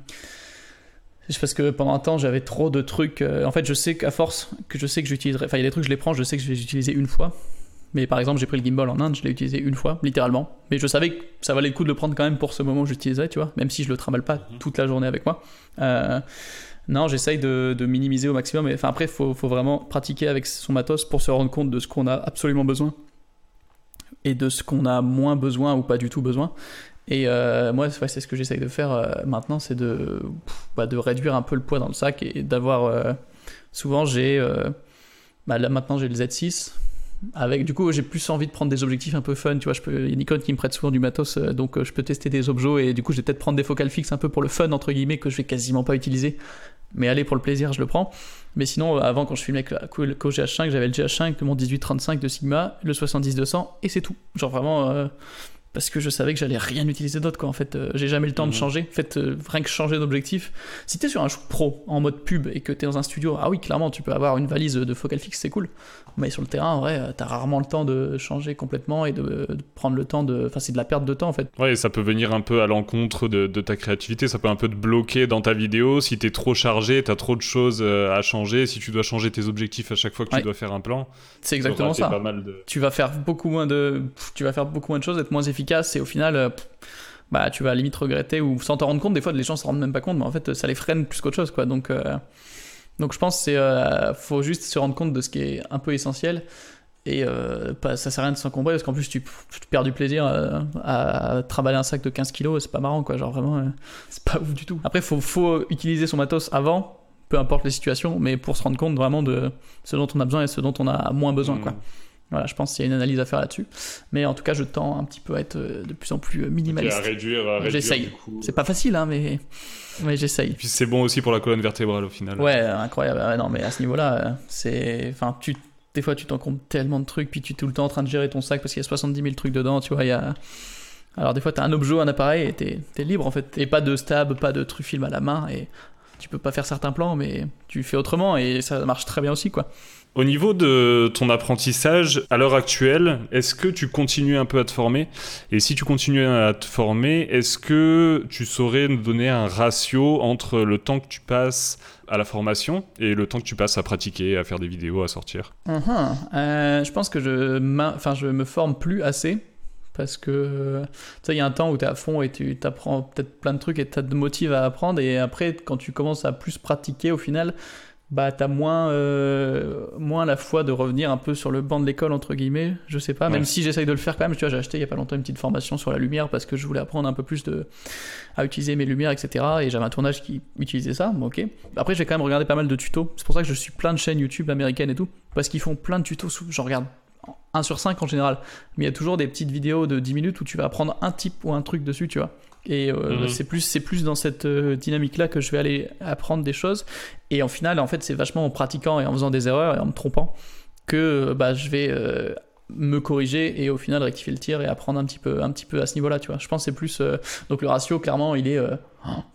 C'est parce que pendant un temps j'avais trop de trucs. En fait, je sais qu'à force que je sais que j'utiliserai. Enfin, il y a des trucs je les prends, je sais que je vais les utiliser une fois. Mais par exemple, j'ai pris le gimbal en Inde, je l'ai utilisé une fois, littéralement. Mais je savais que ça valait le coup de le prendre quand même pour ce moment où j'utilisais, tu vois, même si je le trimballe pas toute la journée avec moi. Euh, non, j'essaye de, de minimiser au maximum. Enfin, après, il faut, faut vraiment pratiquer avec son matos pour se rendre compte de ce qu'on a absolument besoin et de ce qu'on a moins besoin ou pas du tout besoin. Et euh, moi, ouais, c'est ce que j'essaye de faire euh, maintenant, c'est de, bah, de réduire un peu le poids dans le sac et d'avoir... Euh, souvent, j'ai... Euh, bah, là, maintenant, j'ai le Z six. avec, du coup, j'ai plus envie de prendre des objectifs un peu fun, tu vois. Je peux, il y a Nikon qui me prête souvent du matos, euh, donc euh, je peux tester des objets et du coup, je vais peut-être prendre des focales fixes un peu pour le fun, entre guillemets, que je vais quasiment pas utiliser. Mais allez, pour le plaisir, je le prends. Mais sinon, avant, quand je filmais avec le G H cinq, j'avais le G H cinq, mon dix-huit trente-cinq de Sigma, le soixante-dix deux cents, et c'est tout. Genre vraiment, euh, parce que je savais que j'allais rien utiliser d'autre, quoi. En fait, euh, j'ai jamais le temps mmh. de changer. En fait, euh, rien que changer d'objectif. Si t'es sur un shoot pro, en mode pub, et que t'es dans un studio, ah oui, clairement, tu peux avoir une valise de focale fixe, c'est cool. Mais sur le terrain, en vrai, t'as rarement le temps de changer complètement et de, de prendre le temps de... Enfin, c'est de la perte de temps, en fait. Ouais, et ça peut venir un peu à l'encontre de, de ta créativité, ça peut un peu te bloquer dans ta vidéo. Si t'es trop chargé, t'as trop de choses à changer. Si tu dois changer tes objectifs à chaque fois que ouais. tu dois faire un plan, c'est exactement ça. Pas mal de... Tu vas faire beaucoup moins de... Tu vas faire beaucoup moins de choses, être moins efficace, et au final... Euh, bah, tu vas à la limite regretter, ou sans t'en rendre compte, des fois les gens se rendent même pas compte, mais en fait ça les freine plus qu'autre chose, quoi. Donc, euh, donc je pense qu'il euh, faut juste se rendre compte de ce qui est un peu essentiel, et euh, pas, ça sert à rien de s'encombrer, parce qu'en plus tu, tu perds du plaisir euh, à, à travailler un sac de quinze kilos, c'est pas marrant, quoi. Genre vraiment, euh, c'est pas ouf du tout. Après, faut, faut utiliser son matos avant, peu importe les situations, mais pour se rendre compte vraiment de ce dont on a besoin et ce dont on a moins besoin, mmh. quoi. Voilà, je pense qu'il y a une analyse à faire là-dessus. Mais en tout cas, je tends un petit peu à être de plus en plus minimaliste. Okay, à réduire, à réduire, j'essaye. Du coup. C'est pas facile, hein, mais... mais j'essaye. Et puis c'est bon aussi pour la colonne vertébrale au final. Ouais, incroyable. Ouais, non, mais à ce niveau-là, c'est... Enfin, tu... des fois, tu t'encombres tellement de trucs, puis tu es tout le temps en train de gérer ton sac parce qu'il y a soixante-dix mille trucs dedans, tu vois. Il y a... Alors, des fois, t'as un objet, un appareil, et t'es, t'es libre, en fait. Et pas de stab, pas de truc film à la main, et tu peux pas faire certains plans, mais tu fais autrement, et ça marche très bien aussi, quoi. Au niveau de ton apprentissage, à l'heure actuelle, est-ce que tu continues un peu à te former ? Et si tu continues à te former, est-ce que tu saurais nous donner un ratio entre le temps que tu passes à la formation et le temps que tu passes à pratiquer, à faire des vidéos, à sortir ? uh-huh. euh, Je pense que je, enfin, je me forme plus assez. Parce que, tu sais, il y a un temps où tu es à fond et tu apprends peut-être plein de trucs et tu te motives à apprendre. Et après, quand tu commences à plus pratiquer, au final... bah t'as moins euh, moins la foi de revenir un peu sur le banc de l'école, entre guillemets, je sais pas, ouais. Même si j'essaye de le faire quand même. Tu vois, j'ai acheté il y a pas longtemps une petite formation sur la lumière parce que je voulais apprendre un peu plus de à utiliser mes lumières, etc. Et j'avais un tournage qui utilisait ça, bon, ok. Après, j'ai quand même regardé pas mal de tutos. C'est pour ça que je suis plein de chaînes YouTube américaines et tout, parce qu'ils font plein de tutos. J'en regarde un sur cinq en général, mais il y a toujours des petites vidéos de dix minutes où tu vas apprendre un type ou un truc dessus, tu vois. Et euh, mmh. c'est plus c'est plus dans cette euh, dynamique là que je vais aller apprendre des choses, et en final en fait c'est vachement en pratiquant et en faisant des erreurs et en me trompant que bah je vais euh, me corriger et au final rectifier le tir et apprendre un petit peu un petit peu à ce niveau là, tu vois. Je pense que c'est plus euh, donc le ratio clairement il est euh,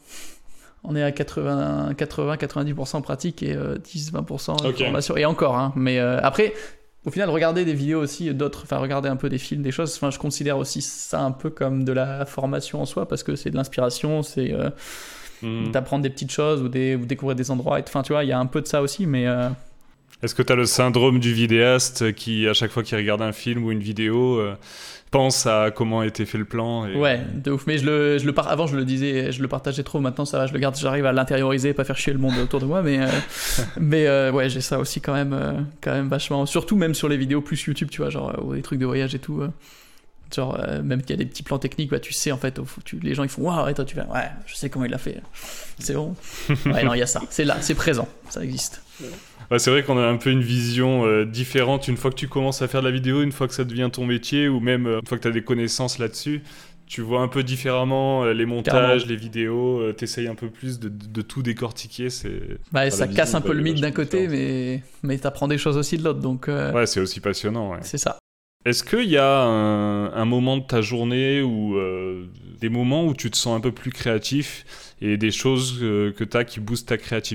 on est à quatre-vingts quatre-vingt-dix pour cent pratique et euh, dix à vingt pour cent okay. formation, et encore hein, mais euh, après au final, regarder des vidéos aussi, d'autres, enfin regarder un peu des films, des choses, enfin je considère aussi ça un peu comme de la formation en soi, parce que c'est de l'inspiration, c'est euh, mmh. d'apprendre des petites choses ou, des, ou découvrir des endroits, enfin tu vois, il y a un peu de ça aussi, mais... Euh... Est-ce que tu as le syndrome du vidéaste qui, à chaque fois qu'il regarde un film ou une vidéo, euh, pense à comment a été fait le plan et... Ouais, de ouf, mais je le, je le par... avant je le disais, je le partageais trop, maintenant ça va, je le garde, j'arrive à l'intérioriser, pas faire chier le monde autour de moi, mais, euh, mais euh, ouais, j'ai ça aussi quand même, euh, quand même vachement, surtout même sur les vidéos plus YouTube, tu vois, genre, ou des trucs de voyage et tout, euh, genre, euh, même qu'il y a des petits plans techniques, bah tu sais en fait, tu, les gens ils font waouh, et toi tu fais ouais, je sais comment il l'a fait, c'est bon. Ouais, non, il y a ça, c'est là, c'est présent, ça existe. Ouais, c'est vrai qu'on a un peu une vision euh, différente une fois que tu commences à faire de la vidéo, une fois que ça devient ton métier, ou même euh, une fois que tu as des connaissances là-dessus. Tu vois un peu différemment euh, les montages, carrément. Les vidéos, euh, t'essayes un peu plus de, de, de tout décortiquer. C'est... Bah, ça casse un peu le mythe d'un côté, mais, mais t'apprends des choses aussi de l'autre. Donc, euh... ouais, c'est aussi passionnant. Ouais. C'est ça. Est-ce qu'il y a un, un moment de ta journée ou euh, des moments où tu te sens un peu plus créatif et des choses euh, que t'as qui boostent ta créativité ?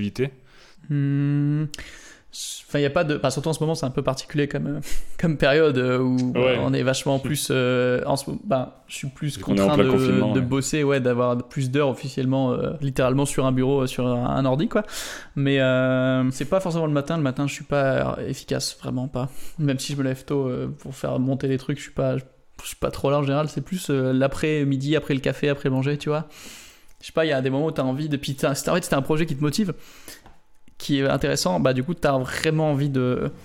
Mmh. Enfin, il y a pas de. Enfin, surtout en ce moment, c'est un peu particulier comme, comme période où ouais. on est vachement plus. Euh, en ce... bah, je suis plus contraint de, de ouais. bosser, ouais, d'avoir plus d'heures officiellement, euh, littéralement sur un bureau, sur un, un ordi, quoi. Mais euh, c'est pas forcément le matin. Le matin, je suis pas efficace, vraiment pas. Même si je me lève tôt euh, pour faire monter les trucs, je suis pas, je suis pas trop là en général. C'est plus euh, l'après-midi, après le café, après manger, tu vois. Je sais pas, il y a des moments où t'as envie de. Puis, en fait, c'était un projet qui te motive, qui est intéressant, bah du coup t'as vraiment envie de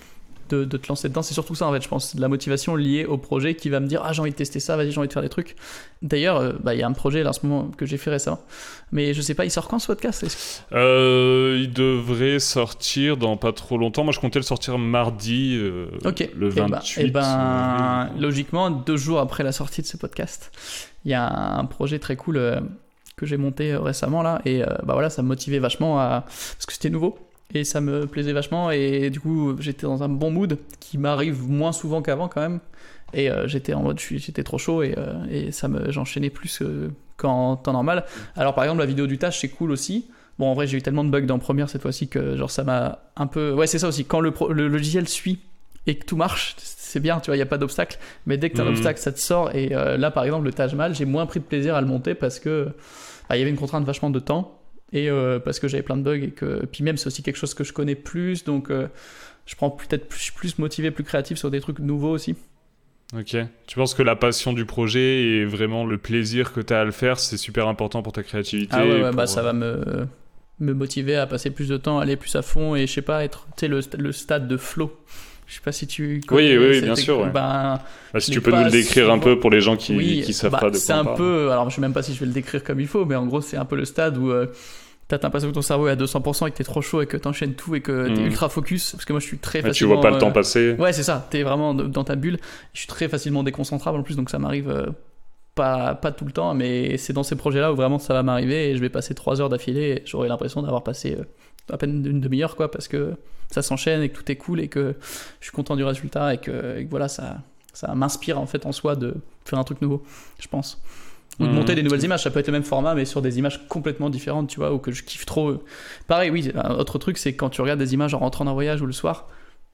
de, de te lancer dedans. C'est surtout ça en fait, je pense, de la motivation liée au projet qui va me dire ah j'ai envie de tester ça, vas-y j'ai envie de faire des trucs. D'ailleurs, euh, bah, y a un projet là en ce moment que j'ai fait récemment, mais je sais pas, il sort quand ce podcast? Est-ce... euh, Il devrait sortir dans pas trop longtemps. Moi je comptais le sortir mardi, euh, okay. le vingt-huit. Et ben, et ben logiquement, deux jours après la sortie de ce podcast, il y a un projet très cool euh, que j'ai monté récemment là, et euh, bah voilà, ça me motivait vachement à... parce que c'était nouveau. Et ça me plaisait vachement, et du coup j'étais dans un bon mood qui m'arrive moins souvent qu'avant quand même, et euh, j'étais en mode j'étais trop chaud, et, euh, et ça me j'enchaînais plus euh, qu'en temps normal. Alors par exemple la vidéo du tâche c'est cool aussi. Bon en vrai j'ai eu tellement de bugs dans Premiere cette fois-ci que genre ça m'a un peu... Ouais c'est ça aussi, quand le, pro... le logiciel suit et que tout marche c'est bien, tu vois, il n'y a pas d'obstacle, mais dès que t'as mmh. un obstacle ça te sort, et euh, là par exemple le Taj Mahal j'ai moins pris de plaisir à le monter parce que bah, y avait une contrainte vachement de temps. Et euh, parce que j'avais plein de bugs, et que puis même c'est aussi quelque chose que je connais plus, donc euh, je prends peut-être plus, plus motivé, plus créatif sur des trucs nouveaux aussi. Ok. Tu penses que la passion du projet et vraiment le plaisir que tu as à le faire, c'est super important pour ta créativité? Ah ouais, ouais pour... bah ça va me, me motiver à passer plus de temps, aller plus à fond, et je sais pas, être, tu sais, le, le stade de flow. Je sais pas si tu connais. Oui, oui, bien sûr. Ouais. Ben, bah, si tu peux nous le décrire souvent... un peu pour les gens qui, oui, qui savent bah, pas de quoi c'est on un parle. peu, alors je sais même pas si je vais le décrire comme il faut, mais en gros c'est un peu le stade où euh, t'as l'impression que ton cerveau est à deux cents pour cent et que t'es trop chaud et que t'enchaînes tout et que t'es mmh. ultra focus, parce que moi je suis très mais facilement... tu vois pas le temps euh... passer. Ouais c'est ça, t'es vraiment dans ta bulle. Je suis très facilement déconcentrable en plus, donc ça m'arrive euh, pas, pas tout le temps, mais c'est dans ces projets là où vraiment ça va m'arriver, et je vais passer trois heures d'affilée et j'aurai l'impression d'avoir passé euh, à peine une demi-heure quoi, parce que ça s'enchaîne et que tout est cool et que je suis content du résultat, et que, et que voilà, ça, ça m'inspire en fait en soi de faire un truc nouveau, je pense. Ou de mmh. monter des nouvelles images, ça peut être le même format mais sur des images complètement différentes, tu vois, ou que je kiffe trop. Pareil, oui, un autre truc c'est quand tu regardes des images en rentrant d'un voyage ou le soir,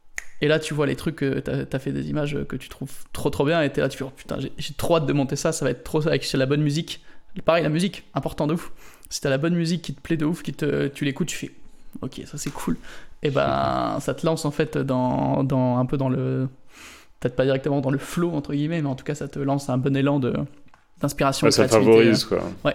et là tu vois les trucs que t'as, t'as fait des images que tu trouves trop trop bien, et t'es là, tu fais oh, putain, j'ai, j'ai trop hâte de monter ça, ça va être trop ça, avec la bonne musique. Pareil, la musique, important de ouf. Si t'as la bonne musique qui te plaît de ouf, qui te, tu l'écoutes, tu fais ok, ça c'est cool. Et ben ça te lance en fait dans, dans un peu dans le, peut-être pas directement dans le flow entre guillemets, mais en tout cas ça te lance un bon élan de d'inspiration, ouais, ça favorise quoi. Ouais.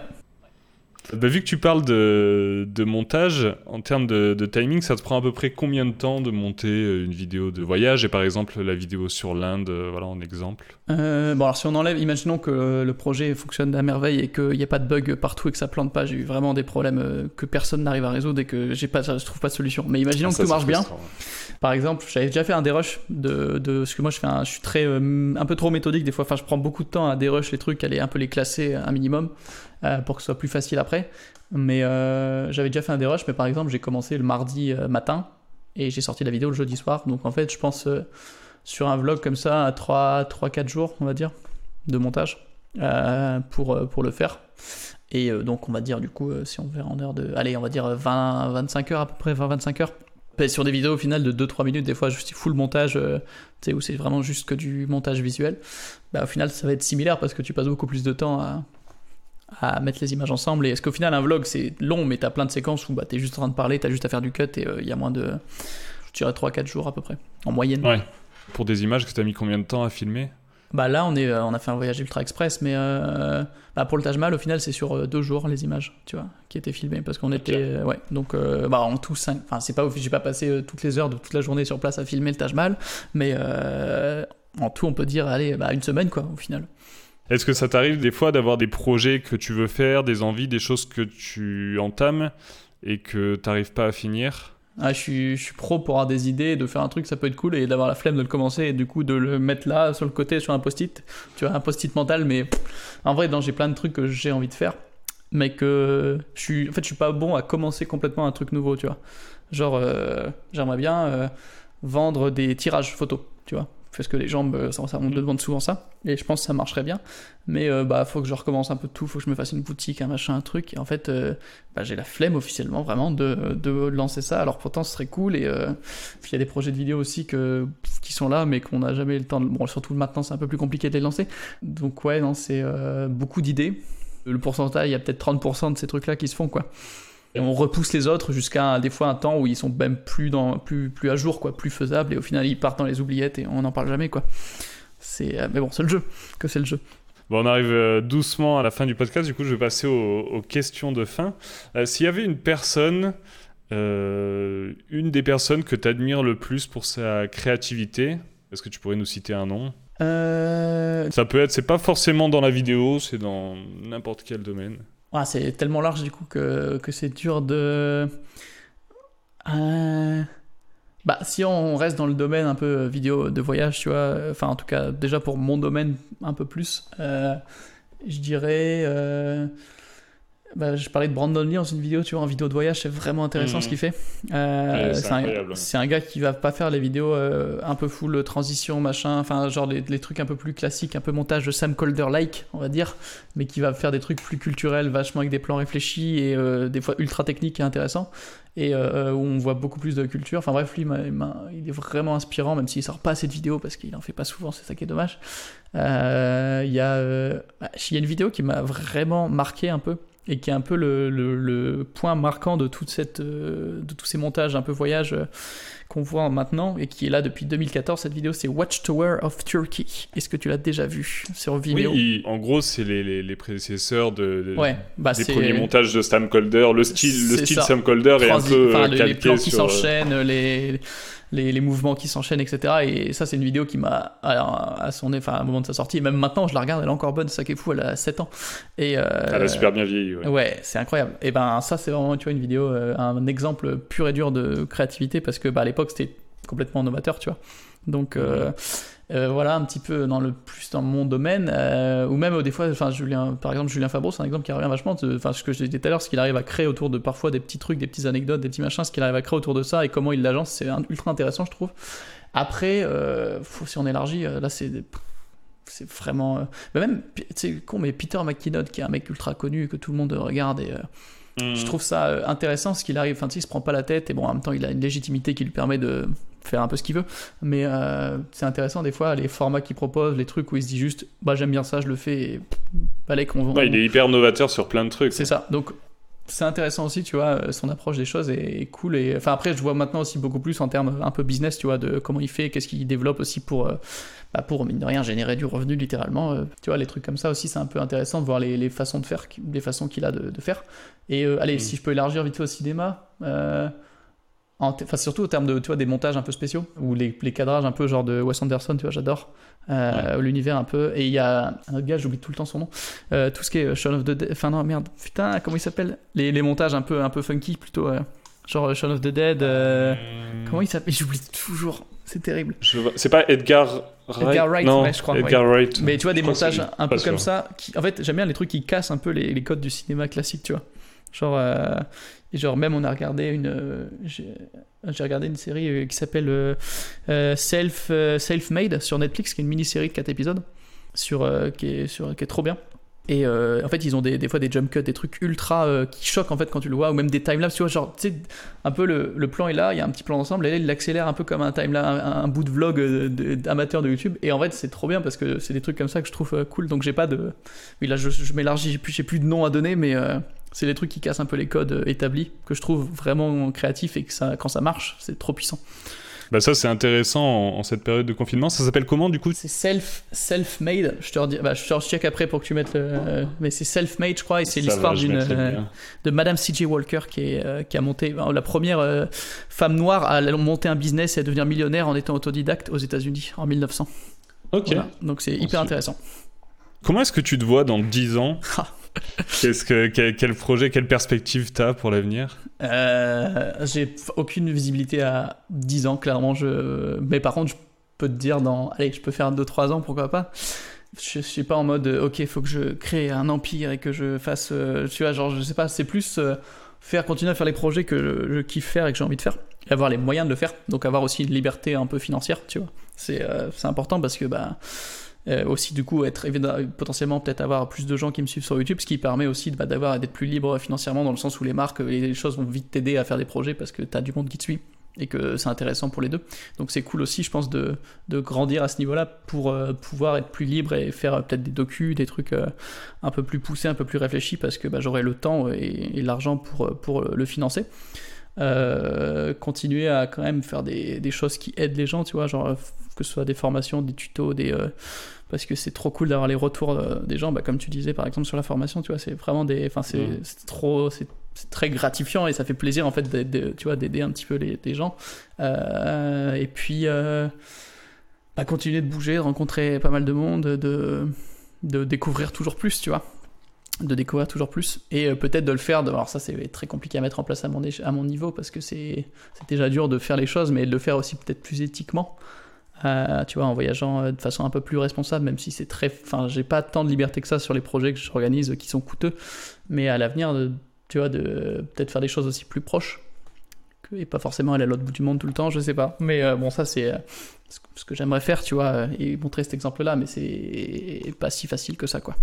Bah, vu que tu parles de, de montage, en termes de, de timing, ça te prend à peu près combien de temps de monter une vidéo de voyage, et par exemple la vidéo sur l'Inde, voilà en exemple? euh, Bon alors si on enlève, imaginons que le projet fonctionne à merveille et qu'il n'y a pas de bug partout et que ça plante pas, j'ai eu vraiment des problèmes que personne n'arrive à résoudre et que j'ai pas, je trouve pas de solution. Mais imaginons ah, que tout marche bien. Ouais. Par exemple, j'avais déjà fait un dérush de, de parce que moi je fais un, je suis très euh, un peu trop méthodique des fois. Enfin, je prends beaucoup de temps à dérush les trucs, aller un peu les classer un minimum. Euh, pour que ce soit plus facile après, mais euh, j'avais déjà fait un dérush, mais par exemple j'ai commencé le mardi euh, matin et j'ai sorti la vidéo le jeudi soir, donc en fait je pense euh, sur un vlog comme ça à trois quatre jours on va dire de montage euh, pour, euh, pour le faire, et euh, donc on va dire du coup euh, si on verra en heure de, allez on va dire vingt vingt-cinq heures à peu près, vingt vingt-cinq heures. Et sur des vidéos au final de deux trois minutes, des fois je suis full montage, euh, tu sais, où c'est vraiment juste que du montage visuel, bah, au final ça va être similaire parce que tu passes beaucoup plus de temps à à mettre les images ensemble. Et est-ce qu'au final un vlog c'est long mais t'as plein de séquences où bah, t'es juste en train de parler, t'as juste à faire du cut, et il euh, y a moins de, je dirais trois quatre jours à peu près en moyenne. Ouais. Pour des images que t'as mis combien de temps à filmer? Bah là on, est, euh, on a fait un voyage ultra express, mais euh, bah, pour le Taj Mahal au final c'est sur euh, deux jours les images, tu vois, qui étaient filmées, parce qu'on okay. était euh, ouais, donc euh, bah en tout cinq, enfin c'est pas, j'ai pas passé euh, toutes les heures de toute la journée sur place à filmer le Taj Mahal, mais euh, en tout on peut dire allez bah une semaine quoi au final. Est-ce que ça t'arrive des fois d'avoir des projets que tu veux faire, des envies, des choses que tu entames et que t'arrives pas à finir? Ah, je suis, je suis pro pour avoir des idées, de faire un truc, ça peut être cool, et d'avoir la flemme de le commencer et du coup de le mettre là sur le côté sur un post-it, tu vois, un post-it mental. Mais pff, en vrai, non, j'ai plein de trucs que j'ai envie de faire, mais que je suis, en fait, je suis pas bon à commencer complètement un truc nouveau, tu vois. Genre, euh, j'aimerais bien euh, vendre des tirages photos, tu vois. Parce que les gens me, ça, ça, on me demande souvent ça, et je pense que ça marcherait bien, mais euh, bah faut que je recommence un peu tout, faut que je me fasse une boutique, un machin, un truc, et en fait euh, bah, j'ai la flemme officiellement vraiment de, de lancer ça, alors pourtant ce serait cool, et euh, puis il y a des projets de vidéo aussi que, qui sont là mais qu'on n'a jamais le temps de... Bon, surtout maintenant c'est un peu plus compliqué de les lancer, donc ouais non c'est euh, beaucoup d'idées, le pourcentage, il y a peut-être trente pour cent de ces trucs là qui se font quoi. Et on repousse les autres jusqu'à des fois un temps où ils sont même plus, dans, plus, plus à jour, quoi, plus faisables, et au final ils partent dans les oubliettes et on n'en parle jamais, quoi. C'est, mais bon, c'est le jeu, que c'est le jeu. Bon, on arrive doucement à la fin du podcast, du coup je vais passer aux, aux questions de fin. Euh, s'il y avait une personne Euh, une des personnes que tu admires le plus pour sa créativité, est-ce que tu pourrais nous citer un nom ? Euh... Ça peut être, c'est pas forcément dans la vidéo, c'est dans n'importe quel domaine. Ah, c'est tellement large du coup que, que c'est dur de... Euh... Bah, si on reste dans le domaine un peu vidéo de voyage, tu vois, enfin en tout cas déjà pour mon domaine un peu plus, euh, je dirais... Euh... Bah, je parlais de Brandon Lee dans une vidéo, tu vois, en vidéo de voyage, c'est vraiment intéressant mmh. ce qu'il fait. Euh, ouais, c'est, c'est, un, c'est un gars qui va pas faire les vidéos euh, un peu full transition, machin, enfin, genre les, les trucs un peu plus classiques, un peu montage de Sam Colder-like, on va dire, mais qui va faire des trucs plus culturels, vachement avec des plans réfléchis et euh, des fois ultra techniques et intéressants, et euh, où on voit beaucoup plus de culture. Enfin bref, lui, m'a, m'a, il est vraiment inspirant, même s'il sort pas assez de vidéos, parce qu'il en fait pas souvent, c'est ça qui est dommage. Il euh, y, euh, y a une vidéo qui m'a vraiment marqué un peu, et qui est un peu le, le, le point marquant de, toute cette, euh, de tous ces montages un peu voyage euh, qu'on voit maintenant, et qui est là depuis deux mille quatorze. Cette vidéo, c'est Watchtower of Turkey. Est-ce que tu l'as déjà vu sur Vimeo ? Oui, en gros, c'est les, les, les prédécesseurs de, de, ouais, bah des c'est... premiers montages de Sam Colder. Le style, le style Sam Colder est Transi... un peu enfin, calqué les plans qui sur... s'enchaînent, les... Les, les mouvements qui s'enchaînent, et cetera. Et ça, c'est une vidéo qui m'a, à, à son, enfin, à un moment de sa sortie, et même maintenant, je la regarde, elle est encore bonne, c'est ça qui est fou, elle a sept ans. Et, euh, elle a super bien vieilli, ouais. Ouais, c'est incroyable. Et ben, ça, c'est vraiment, tu vois, une vidéo, euh, un exemple pur et dur de créativité, parce que, bah, à l'époque, c'était complètement novateur, tu vois. Donc, euh, euh, voilà, un petit peu dans le plus dans mon domaine, euh, ou même, des fois, enfin, Julien, par exemple, Julien Fabreau, c'est un exemple qui revient vachement, enfin, ce que je disais tout à l'heure, ce qu'il arrive à créer autour de parfois des petits trucs, des petites anecdotes, des petits machins, ce qu'il arrive à créer autour de ça et comment il l'agence, c'est ultra intéressant, je trouve. Après, euh, faut, si on élargit, là, c'est, c'est vraiment, euh, bah même, c'est con, mais Peter McKinnon, qui est un mec ultra connu que tout le monde regarde, et euh, mmh. je trouve ça euh, intéressant, ce qu'il arrive, enfin, tu sais, il se prend pas la tête, et bon, en même temps, il a une légitimité qui lui permet de faire un peu ce qu'il veut, mais euh, c'est intéressant des fois les formats qu'il propose, les trucs où il se dit juste bah j'aime bien ça, je le fais, et allez qu'on ouais, on... il est hyper novateur sur plein de trucs. C'est ça, donc c'est intéressant aussi, tu vois, son approche des choses est, est cool. Et enfin après je vois maintenant aussi beaucoup plus en termes un peu business, tu vois, de comment il fait, qu'est-ce qu'il développe aussi pour euh, bah pour mine de rien générer du revenu littéralement, euh, tu vois, les trucs comme ça aussi c'est un peu intéressant de voir les, les façons de faire, les façons qu'il a de, de faire. Et euh, allez mmh. si je peux élargir vite fait au cinéma, euh, enfin surtout au terme de, tu vois, des montages un peu spéciaux ou les, les cadrages un peu genre de Wes Anderson, tu vois, j'adore euh, ouais. l'univers un peu. Et il y a un autre gars, j'oublie tout le temps son nom, euh, tout ce qui est Shaun of the Dead, enfin non merde, putain comment il s'appelle, les, les montages un peu un peu funky plutôt, euh, genre Shaun of the Dead, euh, hum... comment il s'appelle, j'oublie toujours, c'est terrible. Je vois... c'est pas Edgar Wright, Edgar Wright, non, ouais, je crois. Edgar ouais. Wright. Mais tu vois, des montages un peu sûr. comme ça qui, en fait j'aime bien les trucs qui cassent un peu les, les codes du cinéma classique, tu vois, genre euh, et genre même on a regardé une euh, j'ai, j'ai regardé une série euh, qui s'appelle euh, euh, Self euh, Self-Made sur Netflix, qui est une mini-série de quatre épisodes sur euh, qui est sur qui est trop bien. Et euh, en fait ils ont des, des fois des jump cuts, des trucs ultra euh, qui choquent en fait quand tu le vois, ou même des timelapse, tu vois, genre tu sais un peu le, le plan est là, il y a un petit plan d'ensemble et là il l'accélère un peu comme un timelapse, un, un bout de vlog de, de, d'amateur de YouTube, et en fait c'est trop bien parce que c'est des trucs comme ça que je trouve euh, cool. Donc j'ai pas de, oui là je, je m'élargis, j'ai plus, j'ai plus de nom à donner, mais euh, c'est des trucs qui cassent un peu les codes établis, que je trouve vraiment créatifs, et que ça, quand ça marche, c'est trop puissant. Bah ça c'est intéressant en, en cette période de confinement. Ça s'appelle comment du coup ? C'est self, self-made, je te redis, bah, je te check après pour que tu mettes le... Mais c'est self-made je crois, et c'est ça l'histoire va, d'une, euh, de Madame C J Walker qui, est, euh, qui a monté, la première euh, femme noire à monter un business et à devenir millionnaire en étant autodidacte aux États-Unis en mille neuf cents. Ok. Voilà. Donc c'est hyper intéressant. Comment est-ce que tu te vois dans dix ans ? Qu'est-ce que, quel, quel projet, quelle perspective t'as pour l'avenir ? euh, J'ai aucune visibilité à dix ans, clairement. Je... Mais par contre, je peux te dire, dans... allez, je peux faire deux trois ans, pourquoi pas. Je, je suis pas en mode, ok, il faut que je crée un empire et que je fasse, euh, tu vois, genre, je sais pas, c'est plus euh, faire, continuer à faire les projets que je, je kiffe faire et que j'ai envie de faire, et avoir les moyens de le faire. Donc avoir aussi une liberté un peu financière, tu vois. C'est, euh, c'est important parce que, bah, Euh, aussi du coup être potentiellement peut-être avoir plus de gens qui me suivent sur YouTube, ce qui permet aussi bah, d'avoir d'être plus libre financièrement, dans le sens où les marques, les choses vont vite t'aider à faire des projets parce que t'as du monde qui te suit et que c'est intéressant pour les deux. Donc c'est cool aussi, je pense, de, de grandir à ce niveau-là pour euh, pouvoir être plus libre et faire euh, peut-être des docus, des trucs euh, un peu plus poussés, un peu plus réfléchis, parce que bah, j'aurai le temps et, et l'argent pour, pour le financer. Euh, continuer à quand même faire des, des choses qui aident les gens, tu vois, genre que ce soit des formations, des tutos, des, euh, parce que c'est trop cool d'avoir les retours euh, des gens, bah, comme tu disais par exemple sur la formation, tu vois, c'est vraiment des, enfin c'est, mmh. c'est trop, c'est c'est très gratifiant et ça fait plaisir en fait d'aider, tu vois, d'aider un petit peu les, les gens. Euh, et puis euh, bah, continuer de bouger, de rencontrer pas mal de monde, de, de découvrir toujours plus, tu vois. De découvrir toujours plus. Et euh, peut-être de le faire, de, alors ça c'est très compliqué à mettre en place à mon, à mon niveau parce que c'est, c'est déjà dur de faire les choses, mais de le faire aussi peut-être plus éthiquement. Euh, tu vois, en voyageant de façon un peu plus responsable, même si c'est très... Enfin, j'ai pas tant de liberté que ça sur les projets que j'organise qui sont coûteux, mais à l'avenir, de, tu vois, de peut-être faire des choses aussi plus proches, que, et pas forcément aller à l'autre bout du monde tout le temps, je sais pas. Mais euh, bon, ça, c'est euh, ce que j'aimerais faire, tu vois, et montrer cet exemple-là, mais c'est pas si facile que ça, quoi.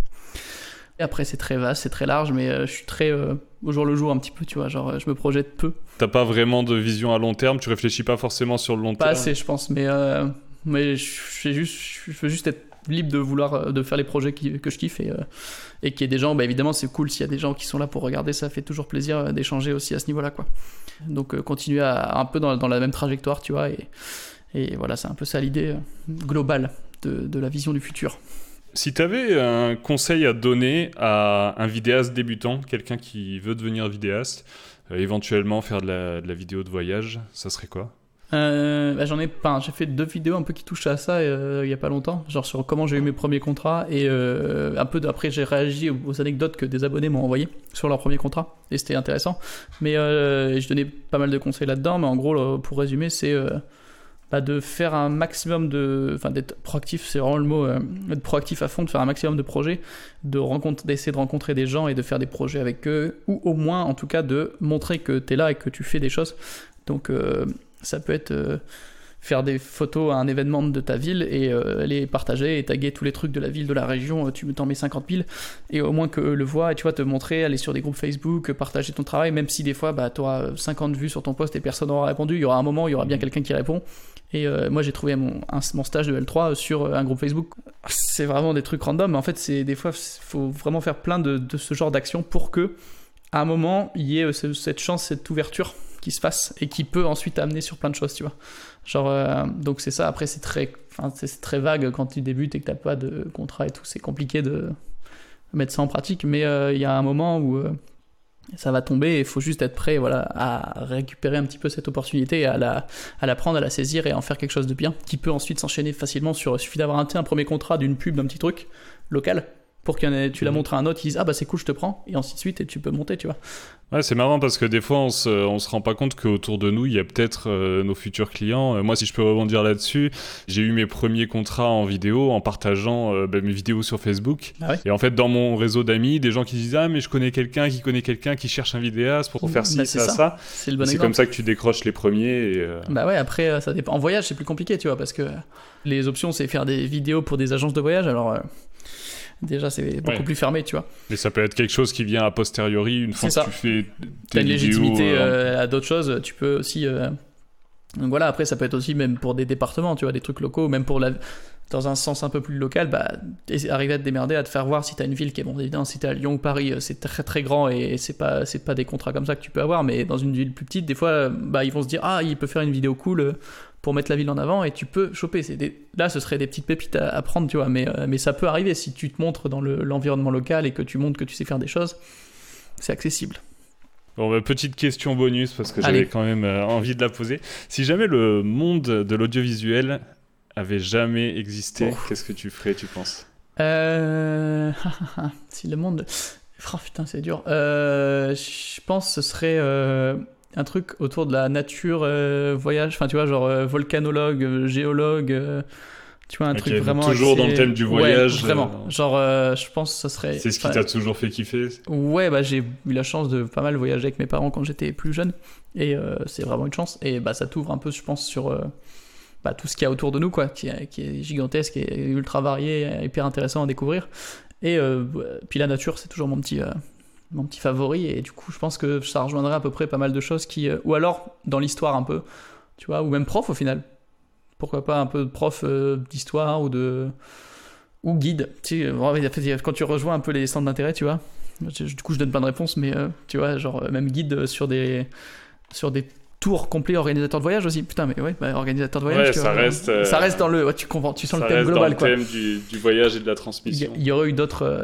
Et après, c'est très vaste, c'est très large, mais euh, je suis très euh, au jour le jour un petit peu, tu vois, genre je me projette peu. T'as pas vraiment de vision à long terme, tu réfléchis pas forcément sur le long pas terme. Pas assez, je pense, mais... Euh, mais je, je, juste, je veux juste être libre de vouloir de faire les projets qui, que je kiffe et, euh, et qu'il y ait des gens, bah évidemment c'est cool s'il y a des gens qui sont là pour regarder, ça fait toujours plaisir d'échanger aussi à ce niveau là quoi. Donc euh, continuer à, un peu dans, dans la même trajectoire, tu vois, et, et voilà, c'est un peu ça l'idée globale de, de la vision du futur. Si tu avais un conseil à donner à un vidéaste débutant, quelqu'un qui veut devenir vidéaste, euh, éventuellement faire de la, de la vidéo de voyage, ça serait quoi? Euh, bah j'en ai pas, j'ai fait deux vidéos un peu qui touchent à ça euh, il y a pas longtemps, genre sur comment j'ai eu mes premiers contrats et euh, un peu après j'ai réagi aux, aux anecdotes que des abonnés m'ont envoyées sur leur premier contrat et c'était intéressant, mais euh, je donnais pas mal de conseils là-dedans, mais en gros pour résumer c'est euh, bah, de faire un maximum de, enfin d'être proactif, c'est vraiment le mot, euh, être proactif à fond, de faire un maximum de projets, de rencontre, d'essayer de rencontrer des gens et de faire des projets avec eux, ou au moins en tout cas de montrer que t'es là et que tu fais des choses. Donc euh, ça peut être euh, faire des photos à un événement de ta ville et euh, les partager et taguer tous les trucs de la ville, de la région, tu t'en mets cinquante mille et au moins qu'eux le voient et tu vois, te montrer, aller sur des groupes Facebook, partager ton travail, même si des fois bah, tu auras cinquante vues sur ton post et personne n'aura répondu, il y aura un moment où il y aura bien quelqu'un qui répond. Et euh, moi j'ai trouvé mon, un, mon stage de L trois sur un groupe Facebook. C'est vraiment des trucs random, mais en fait c'est, des fois il faut vraiment faire plein de, de ce genre d'actions pour que à un moment il y ait cette chance, cette ouverture qui se fasse et qui peut ensuite amener sur plein de choses, tu vois. Genre, euh, donc c'est ça, après c'est très, enfin, c'est, c'est très vague quand tu débutes et que t'as pas de contrat et tout, c'est compliqué de mettre ça en pratique, mais il euh, y a un moment où euh, ça va tomber et il faut juste être prêt, voilà, à récupérer un petit peu cette opportunité, à la, à la prendre, à la saisir et à en faire quelque chose de bien, qui peut ensuite s'enchaîner facilement sur, il suffit d'avoir un, un premier contrat d'une pub, d'un petit truc local, pour que tu la montres à un autre, ils disent « Ah bah c'est cool, je te prends », et ainsi de suite, et tu peux monter, tu vois. Ouais, c'est marrant parce que des fois, on se, on se rend pas compte qu'autour de nous, il y a peut-être euh, nos futurs clients. Euh, moi, si je peux rebondir là-dessus, j'ai eu mes premiers contrats en vidéo en partageant euh, bah, mes vidéos sur Facebook. Ah ouais. Et en fait, dans mon réseau d'amis, des gens qui disent « Ah, mais je connais quelqu'un qui connaît quelqu'un qui cherche un vidéaste pour faire ci, bah, ça, ça. ça. » C'est le bon C'est exemple. comme ça que tu décroches les premiers. Et, euh... Bah ouais, après, ça dépend. En voyage, c'est plus compliqué, tu vois, parce que les options, c'est faire des vidéos pour des agences de voyage, alors... Euh... Déjà, c'est beaucoup ouais. plus fermé, tu vois. Mais ça peut être quelque chose qui vient a posteriori, une fois c'est que ça. tu fais tes T'as une vidéos, légitimité euh... euh, à d'autres choses. Tu peux aussi... Euh... Donc voilà, après, ça peut être aussi même pour des départements, tu vois, des trucs locaux, même pour la... dans un sens un peu plus local, bah, arriver à te démerder, à te faire voir si t'as une ville qui est, bon, évidemment, si t'es à Lyon ou Paris, c'est très très grand et c'est pas, c'est pas des contrats comme ça que tu peux avoir, mais dans une ville plus petite, des fois, bah, ils vont se dire, ah, il peut faire une vidéo cool pour mettre la ville en avant et tu peux choper. C'est des... Là, ce serait des petites pépites à, à prendre, tu vois, mais, euh, mais ça peut arriver si tu te montres dans le, l'environnement local et que tu montres que tu sais faire des choses, c'est accessible. Bon, bah, petite question bonus parce que Allez. j'avais quand même euh, envie de la poser. Si jamais le monde de l'audiovisuel avait jamais existé, oh. qu'est-ce que tu ferais, tu penses ? euh... Si le monde... Oh, putain, c'est dur. Euh, je pense que ce serait... Euh... un truc autour de la nature, euh, voyage, enfin tu vois, genre euh, volcanologue, euh, géologue, euh, tu vois, un okay, truc vraiment... toujours axé... dans le thème du voyage. Ouais, vraiment. Euh... Genre, euh, je pense que ça serait... C'est ce qui t'a toujours fait kiffer ? Ouais, bah j'ai eu la chance de pas mal voyager avec mes parents quand j'étais plus jeune, et euh, c'est vraiment une chance, et bah ça t'ouvre un peu, je pense, sur euh, bah, tout ce qu'il y a autour de nous, quoi, qui est, qui est gigantesque, et ultra varié, hyper intéressant à découvrir, et euh, puis la nature, c'est toujours mon petit... Euh, mon petit favori, et du coup je pense que ça rejoindrait à peu près pas mal de choses qui euh, ou alors dans l'histoire un peu, tu vois, ou même prof au final, pourquoi pas un peu de prof euh, d'histoire ou de ou guide, tu sais, quand tu rejoins un peu les centres d'intérêt, tu vois, du coup je donne pas de réponse, mais euh, tu vois, genre même guide sur des sur des tours complets, organisateur de voyage aussi, putain, mais ouais, bah, organisateur de voyage, ouais, tu ça vois, reste euh... ça reste dans le, ouais, tu comprends, tu sens ça le thème global, dans quoi. Le thème du, du voyage et de la transmission. Il y, y aurait eu d'autres, euh, d'autres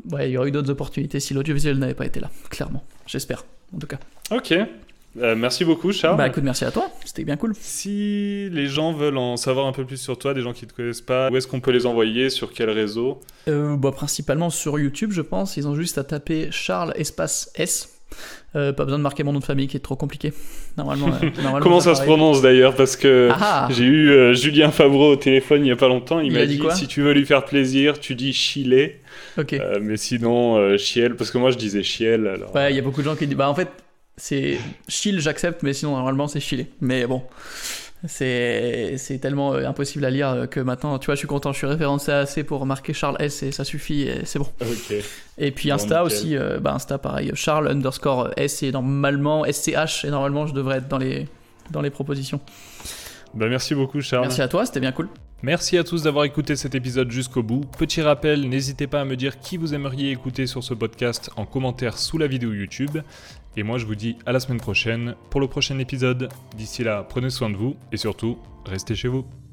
ouais, il y aurait eu d'autres opportunités si l'audiovisuel n'avait pas été là, clairement. J'espère, en tout cas. Ok. Euh, merci beaucoup, Charles. Bah écoute, merci à toi, c'était bien cool. Si les gens veulent en savoir un peu plus sur toi, des gens qui ne te connaissent pas, où est-ce qu'on peut les envoyer, sur quel réseau? euh, bah, Principalement sur YouTube, je pense. Ils ont juste à taper Charles espace S. Euh, pas besoin de marquer mon nom de famille qui est trop compliqué. Normalement, euh, normalement Comment ça, ça se prononce d'ailleurs? Parce que ah j'ai eu euh, Julien Favreau au téléphone il n'y a pas longtemps. Il, il m'a dit, dit si tu veux lui faire plaisir, tu dis Chilé. Ok. Euh, mais sinon, euh, Chiel, parce que moi je disais Chiel. Alors... Ouais, il y a beaucoup de gens qui disent. Bah en fait, c'est Chile, j'accepte, mais sinon normalement c'est Chilé. Mais bon. C'est, c'est tellement euh, impossible à lire que maintenant, tu vois, je suis content, je suis référencé assez pour marquer Charles S et ça suffit, et c'est bon. Ok. Et puis bon, Insta nickel. aussi, euh, bah Insta pareil, Charles underscore S et normalement S C H et normalement je devrais être dans les, dans les propositions. Bah merci beaucoup, Charles. Merci à toi, c'était bien cool. Merci à tous d'avoir écouté cet épisode jusqu'au bout. Petit rappel, n'hésitez pas à me dire qui vous aimeriez écouter sur ce podcast en commentaire sous la vidéo YouTube. Et moi je vous dis à la semaine prochaine pour le prochain épisode. D'ici là, prenez soin de vous et surtout, restez chez vous.